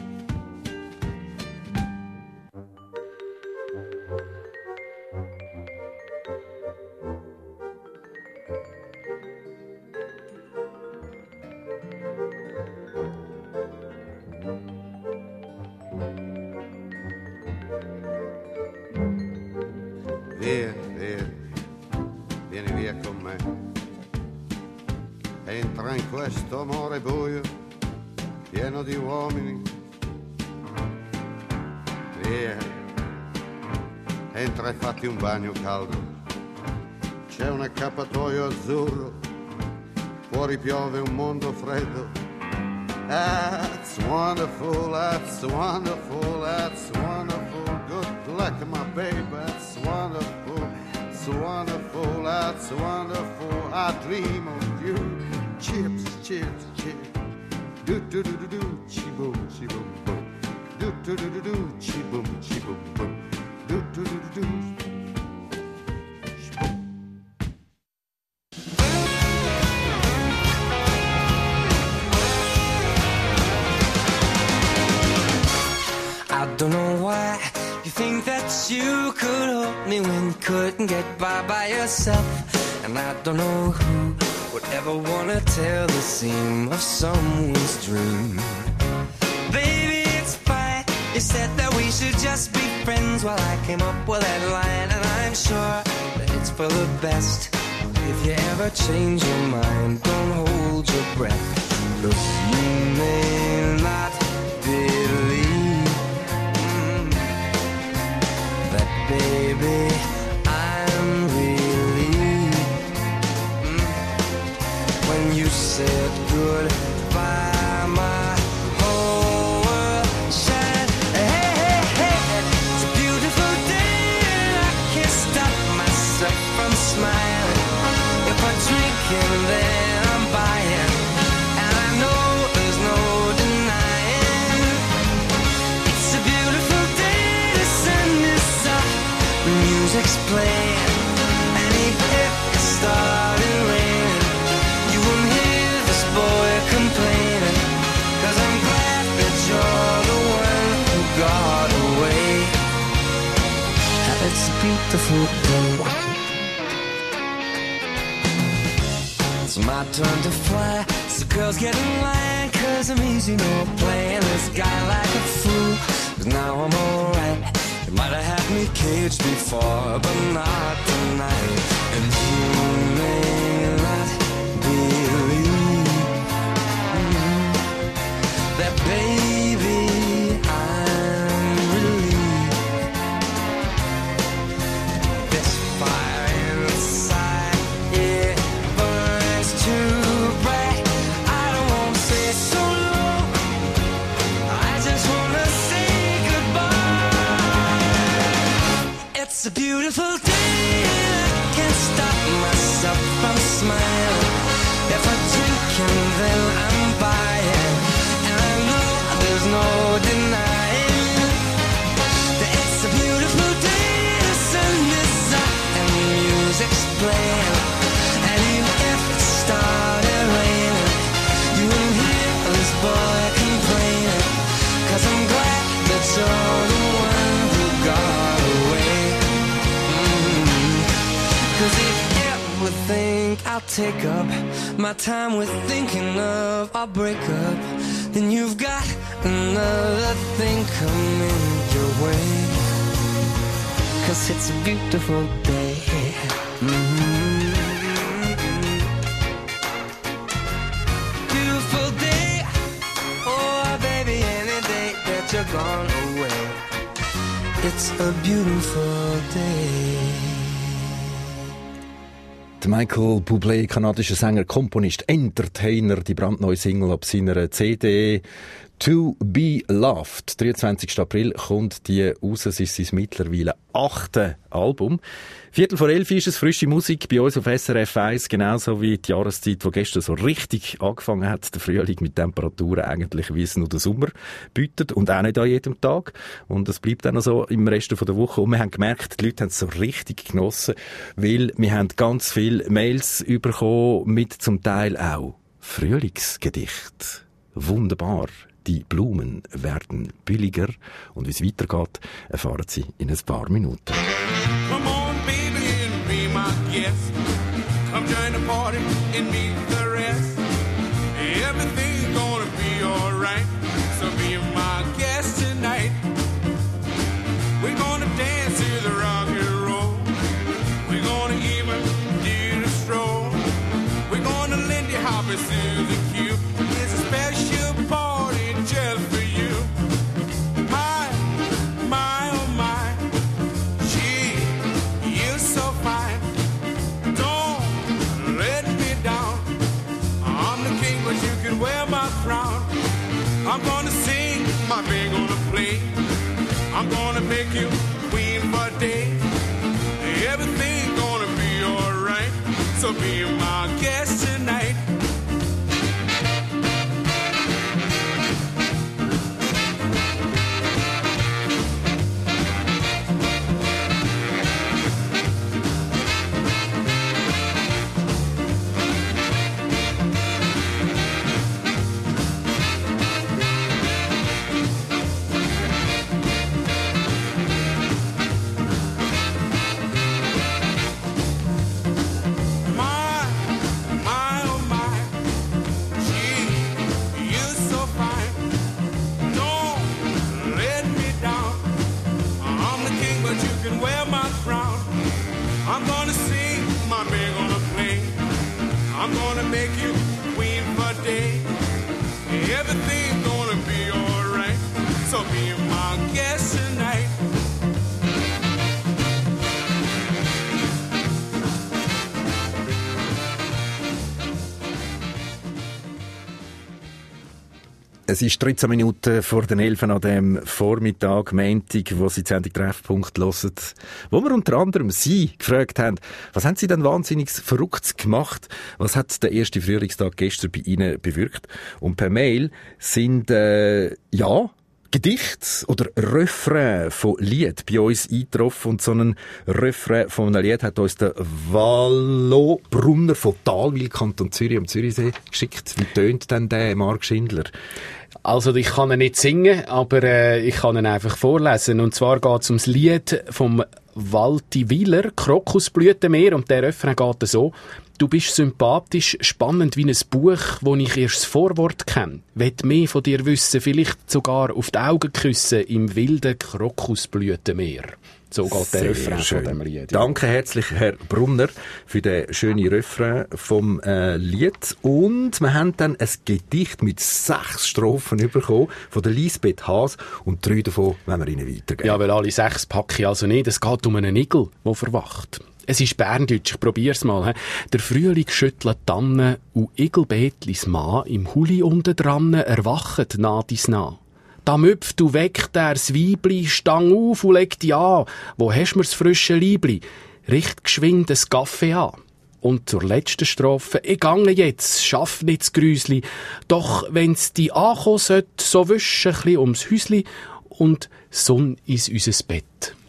U: Via, via, vieni via con me. Entra in questo amore buio, pieno di uomini. Via, entra e fatti un bagno caldo. C'è un accappatoio azzurro, fuori piove un mondo freddo. That's wonderful, that's wonderful, that's wonderful. Good luck, my baby, that's wonderful, it's wonderful, that's wonderful. I dream of you. Chips, chips, chips. Do do do do do, chiboom, chiboom, boom. Do do do do do, chiboom, chiboom, boom. Do do do do do.
A: I don't know why you think that you could hold me when you couldn't get by yourself. And I don't know who would ever wanna tell the seam of someone's dream. Baby, it's fine. You said that we should just be friends. Well, I came up with that line, and I'm sure that it's for the best. If you ever change your mind, don't hold your breath. Look, you may not believe that, baby, I'm relieved when you said goodbye. My whole world shined. Hey, hey, hey, it's a beautiful day and I can't stop myself from smiling. If I drink and then I'm buying, and I know there's no denying. It's a beautiful day, the sun is up, the music's playing, and if it started raining, you won't hear this boy complaining, 'cause I'm glad that you're the one who got away. It's a beautiful day. It's my turn to fly, so girls get in line, 'cause I'm easy, no playing this guy like a fool. 'Cause now I'm alright. You might have had me caged before, but not tonight. And you may not believe that, baby, I'm relieved. This fire inside, it burns too bright. I don't wanna say so long, I just wanna say goodbye. It's a beautiful day and I can't stop myself from smiling. If I drink and then I'm buying, and I know there's no denying that it's a beautiful day. The sun is up and the music's playing, and even if it started raining, you won't hear this boy think I'll take up my time with thinking of our breakup, then you've got another thing coming your way. 'Cause it's a beautiful day. Beautiful day. Oh baby, any day that you're gone away, it's a beautiful day.
B: Michael Bublé, kanadischer Sänger, Komponist, Entertainer, die brandneue Single ab seiner CD «To Be Loved». 23. April kommt die raus. Es ist sein mittlerweile 8. Album. 11:15 ist es, frische Musik bei uns auf SRF 1, genauso wie die Jahreszeit, die gestern so richtig angefangen hat. Der Frühling mit Temperaturen eigentlich, wie es nur der Sommer bietet und auch nicht an jedem Tag. Und es bleibt auch noch so im Rest der Woche. Und wir haben gemerkt, die Leute haben es so richtig genossen, weil wir haben ganz viele Mails bekommen mit zum Teil auch Frühlingsgedicht. Wunderbar. Die Blumen werden billiger. Und wie es weitergeht, erfahren Sie in ein paar Minuten.
G: Come on, baby, and be my guest. Come join the party and meet the rest. Everything's gonna be alright. So be my guest tonight. We're gonna dance to the rock and roll. We're gonna even do the stroll. We're gonna Lindy Hop and Susie Q. It's a special party just for you. My, oh my. Gee, you're so fine. Don't let me down. I'm the king, but you can wear my crown. I'm gonna sing, my band gonna play. I'm gonna make you queen for a day. Everything's gonna be alright. So be my guest tonight. I'm gonna make you queen for a day. Everything's gonna be alright. So be my guest tonight.
B: Es ist 13 Minuten vor den 11 an dem Vormittag, Montag, wo Sie die Sendung Treffpunkt hören, wo wir unter anderem Sie gefragt haben, was haben Sie denn wahnsinnig Verrücktes gemacht? Was hat der erste Frühlingstag gestern bei Ihnen bewirkt? Und per Mail sind, Gedichte oder Refrain von Lied bei uns eingetroffen. Und so einen Refrain von einem Lied hat uns der Valo Brunner von Talwil, Kanton Zürich am Zürichsee, geschickt. Wie tönt denn der, Marc Schindler?
K: Also ich kann ihn nicht singen, aber ich kann ihn einfach vorlesen. Und zwar geht es ums Lied vom Walti Wieler, Krokusblütenmeer. Und der Refrain geht so: Du bist sympathisch, spannend wie ein Buch, wo ich erst das Vorwort kenne. Wett mehr von dir wissen, vielleicht sogar auf die Augen küssen im wilden Krokusblütenmeer. So geht der Refrain von dem Lied. Ja.
B: Danke herzlich, Herr Brunner, für den schönen Refrain vom Lied. Und wir haben dann ein Gedicht mit 6 Strophen bekommen von der Lisbeth Haas. Und 3 davon wollen wir Ihnen weitergeben.
K: Ja, weil alle 6 packe ich also nicht. Es geht um einen Igel, der verwacht. Es ist Berndeutsch, ich probier's mal. Der Frühling schüttelt Tannen und Igelbetlis Mann im Huli unten dran erwachet nah dis nah. Da müpft du weg, der's Weibli, stang auf und leg dich an. Wo hast mir's frische Liebli? Richt geschwind des Kaffee an. Und zur letzten Strophe: Ich gange jetzt, schaff nicht das Grüsli. Doch wenn's die ankommen sollt, so wisch ein bisschen ums Häusli und Sonn ins unser Bett.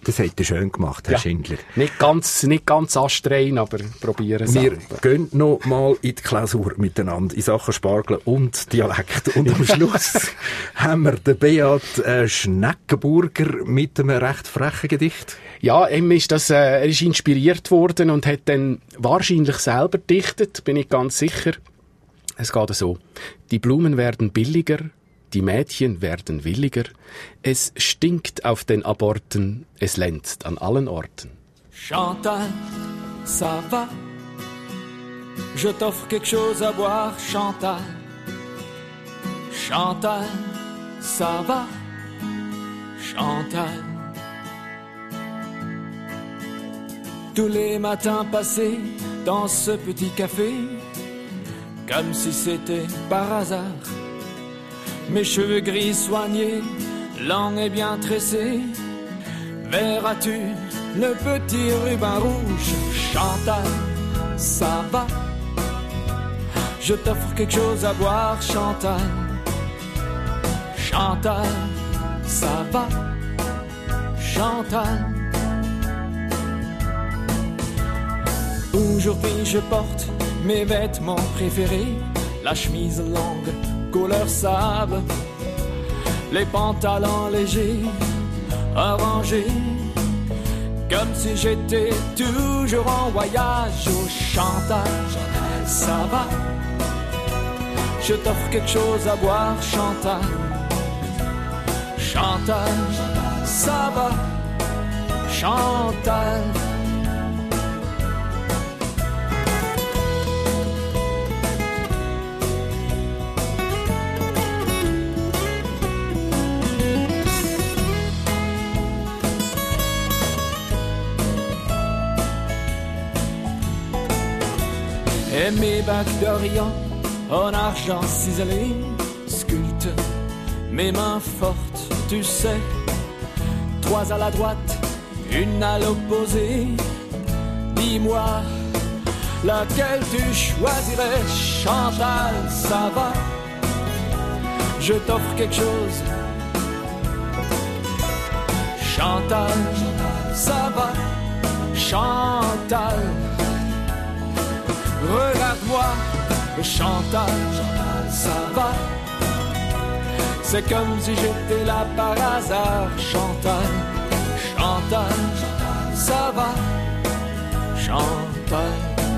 B: Das hat er schön gemacht, Herr Schindler.
K: Nicht ganz anstrengend, aber probieren es.
B: Wir gehen noch mal in die Klausur miteinander in Sachen Spargel und Dialekt. Und am Schluss haben wir den Beat Schneckenburger mit einem recht frechen Gedicht.
K: Ja, er ist inspiriert worden und hat dann wahrscheinlich selber gedichtet, bin ich ganz sicher. Es geht so. Die Blumen werden billiger, die Mädchen werden williger. Es stinkt auf den Aborten, es lenzt an allen Orten.
C: Chantal, ça va? Je t'offre quelque chose à boire, Chantal. Chantal, ça va? Chantal. Tous les matins passés dans ce petit café, comme si c'était par hasard. Mes cheveux gris soignés, longs et bien tressés. Verras-tu le petit ruban rouge? Chantal, ça va? Je t'offre quelque chose à boire, Chantal. Chantal, ça va? Chantal. Aujourd'hui je porte mes vêtements préférés, la chemise longue, couleur sable, les pantalons légers, orangés, comme si j'étais toujours en voyage. Oh Chantal, ça va? Je t'offre quelque chose à boire, Chantal. Chantal, ça va? Chantal. Et mes bacs d'Orient en argent ciselé sculptent mes mains fortes, tu sais. 3 à la droite, 1 à l'opposé. Dis-moi, laquelle tu choisirais? Chantal, ça va? Je t'offre quelque chose. Chantal, ça va? Chantal. Regarde-moi, Chantal, ça va? C'est comme si j'étais là par hasard, Chantal, Chantal, ça va? Chantal.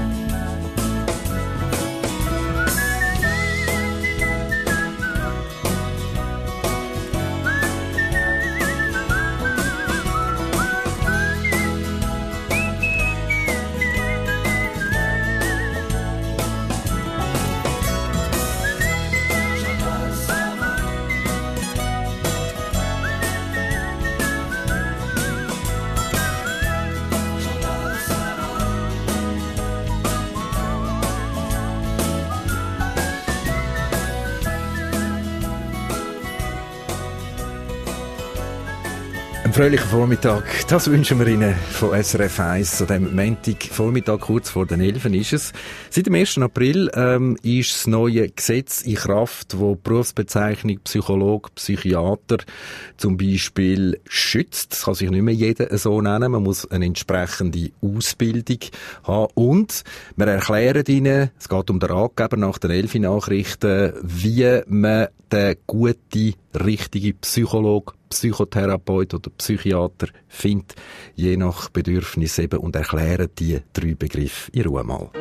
B: Fröhlichen Vormittag, das wünschen wir Ihnen von SRF 1. An diesem Montagvormittag, kurz vor den 11 ist es. Seit dem 1. April ist das neue Gesetz in Kraft, das die Berufsbezeichnung Psychologe, Psychiater zum Beispiel schützt. Das kann sich nicht mehr jeder so nennen. Man muss eine entsprechende Ausbildung haben. Und wir erklären Ihnen, es geht um den Ratgeber nach den 11 Nachrichten, wie man den guten, richtigen Psychologe, Psychotherapeut oder Psychiater findet, je nach Bedürfnis eben, und erklären die 3 Begriffe in Ruhe mal.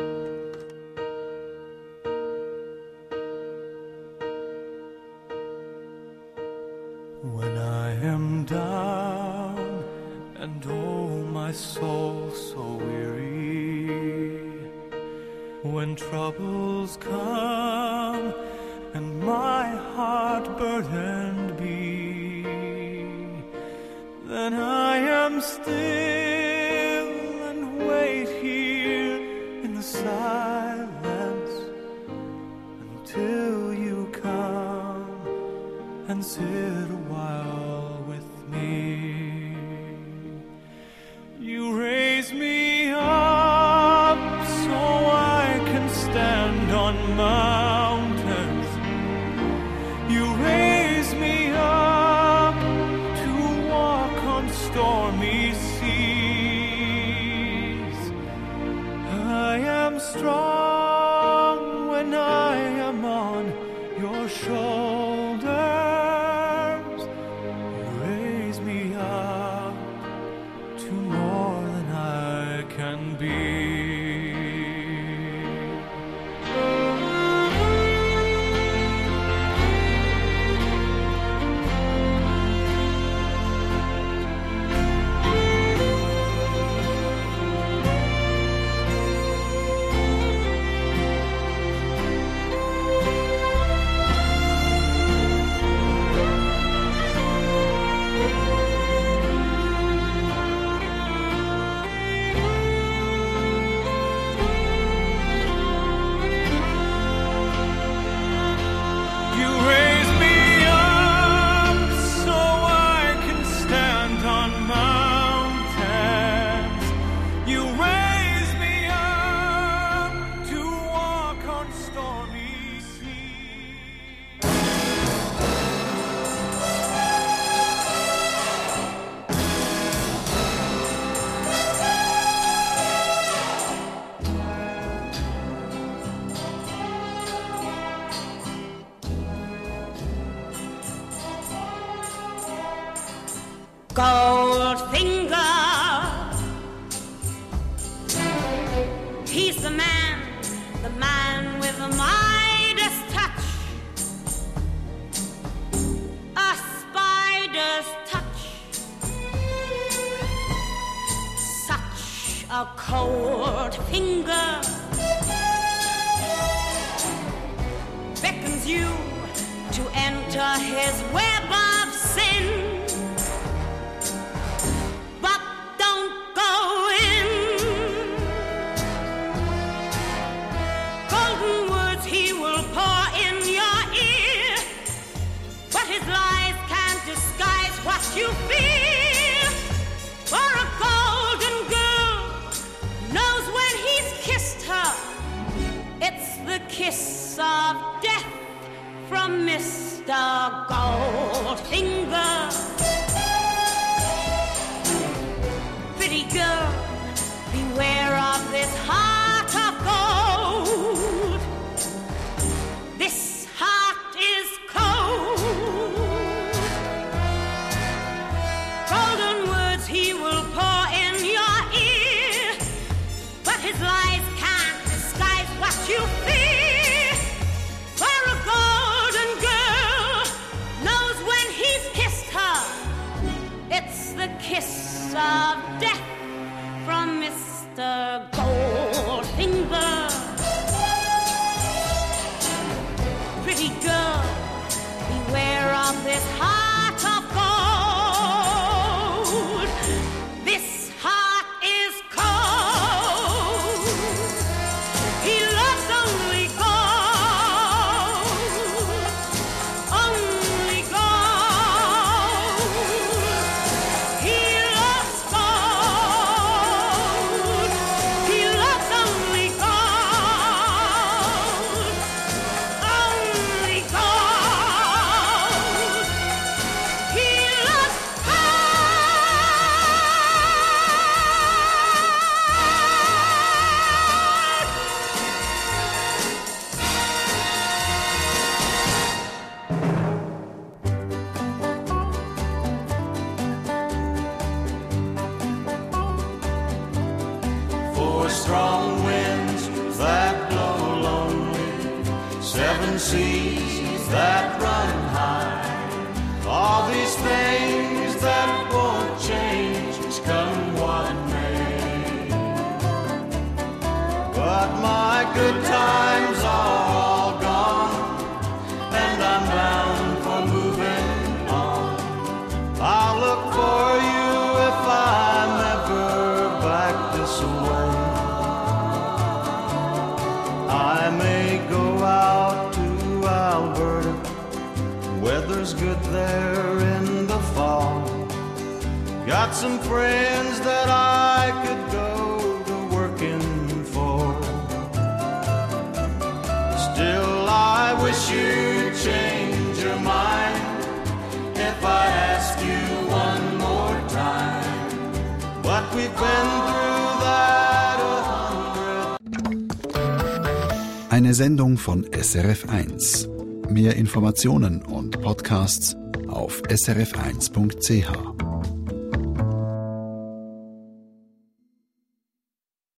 V: When I am down and oh my soul so weary, when troubles come and my heart burdened be, then I am still and wait here in the silence until you come and sit a while with me. You raise me up so I can stand on mountains. You raise me up to walk on stormy seas.
I: Goldfinger. He's the man with the Midas touch, a spider's touch, such a cold finger beckons you to enter his web of sin. But don't go in. Golden words he will pour in your ear, but his lies can't disguise what you feel. For a golden girl knows when he's kissed her, it's the kiss of death from Mr. Goldfinger. Pretty girl, beware of this heart of gold. This heart is cold. Golden words he will pour in your ear, but his lies can't disguise what you fear. For a golden girl knows when he's kissed her, it's the kiss of death from Mr. Goldfinger. Pretty girl, beware of this heart of gold. This heart is cold. He loves only gold, only gold. He loves gold. He loves only gold, only gold. He loves
U: Four strong winds that blow lonely, seven seas that run high. All these things that won't change, come what may. But my good times are all gone, and I'm bound for moving on. I'll look for you if I'm ever back this way. I may go out to Alberta, weather's good there in the fall. Got some friends that I could go to working for. Still I wish you'd change your mind if I asked you one more time. But we've been through that 100.
F: Eine Sendung von SRF1. Mehr Informationen und Podcasts auf srf1.ch.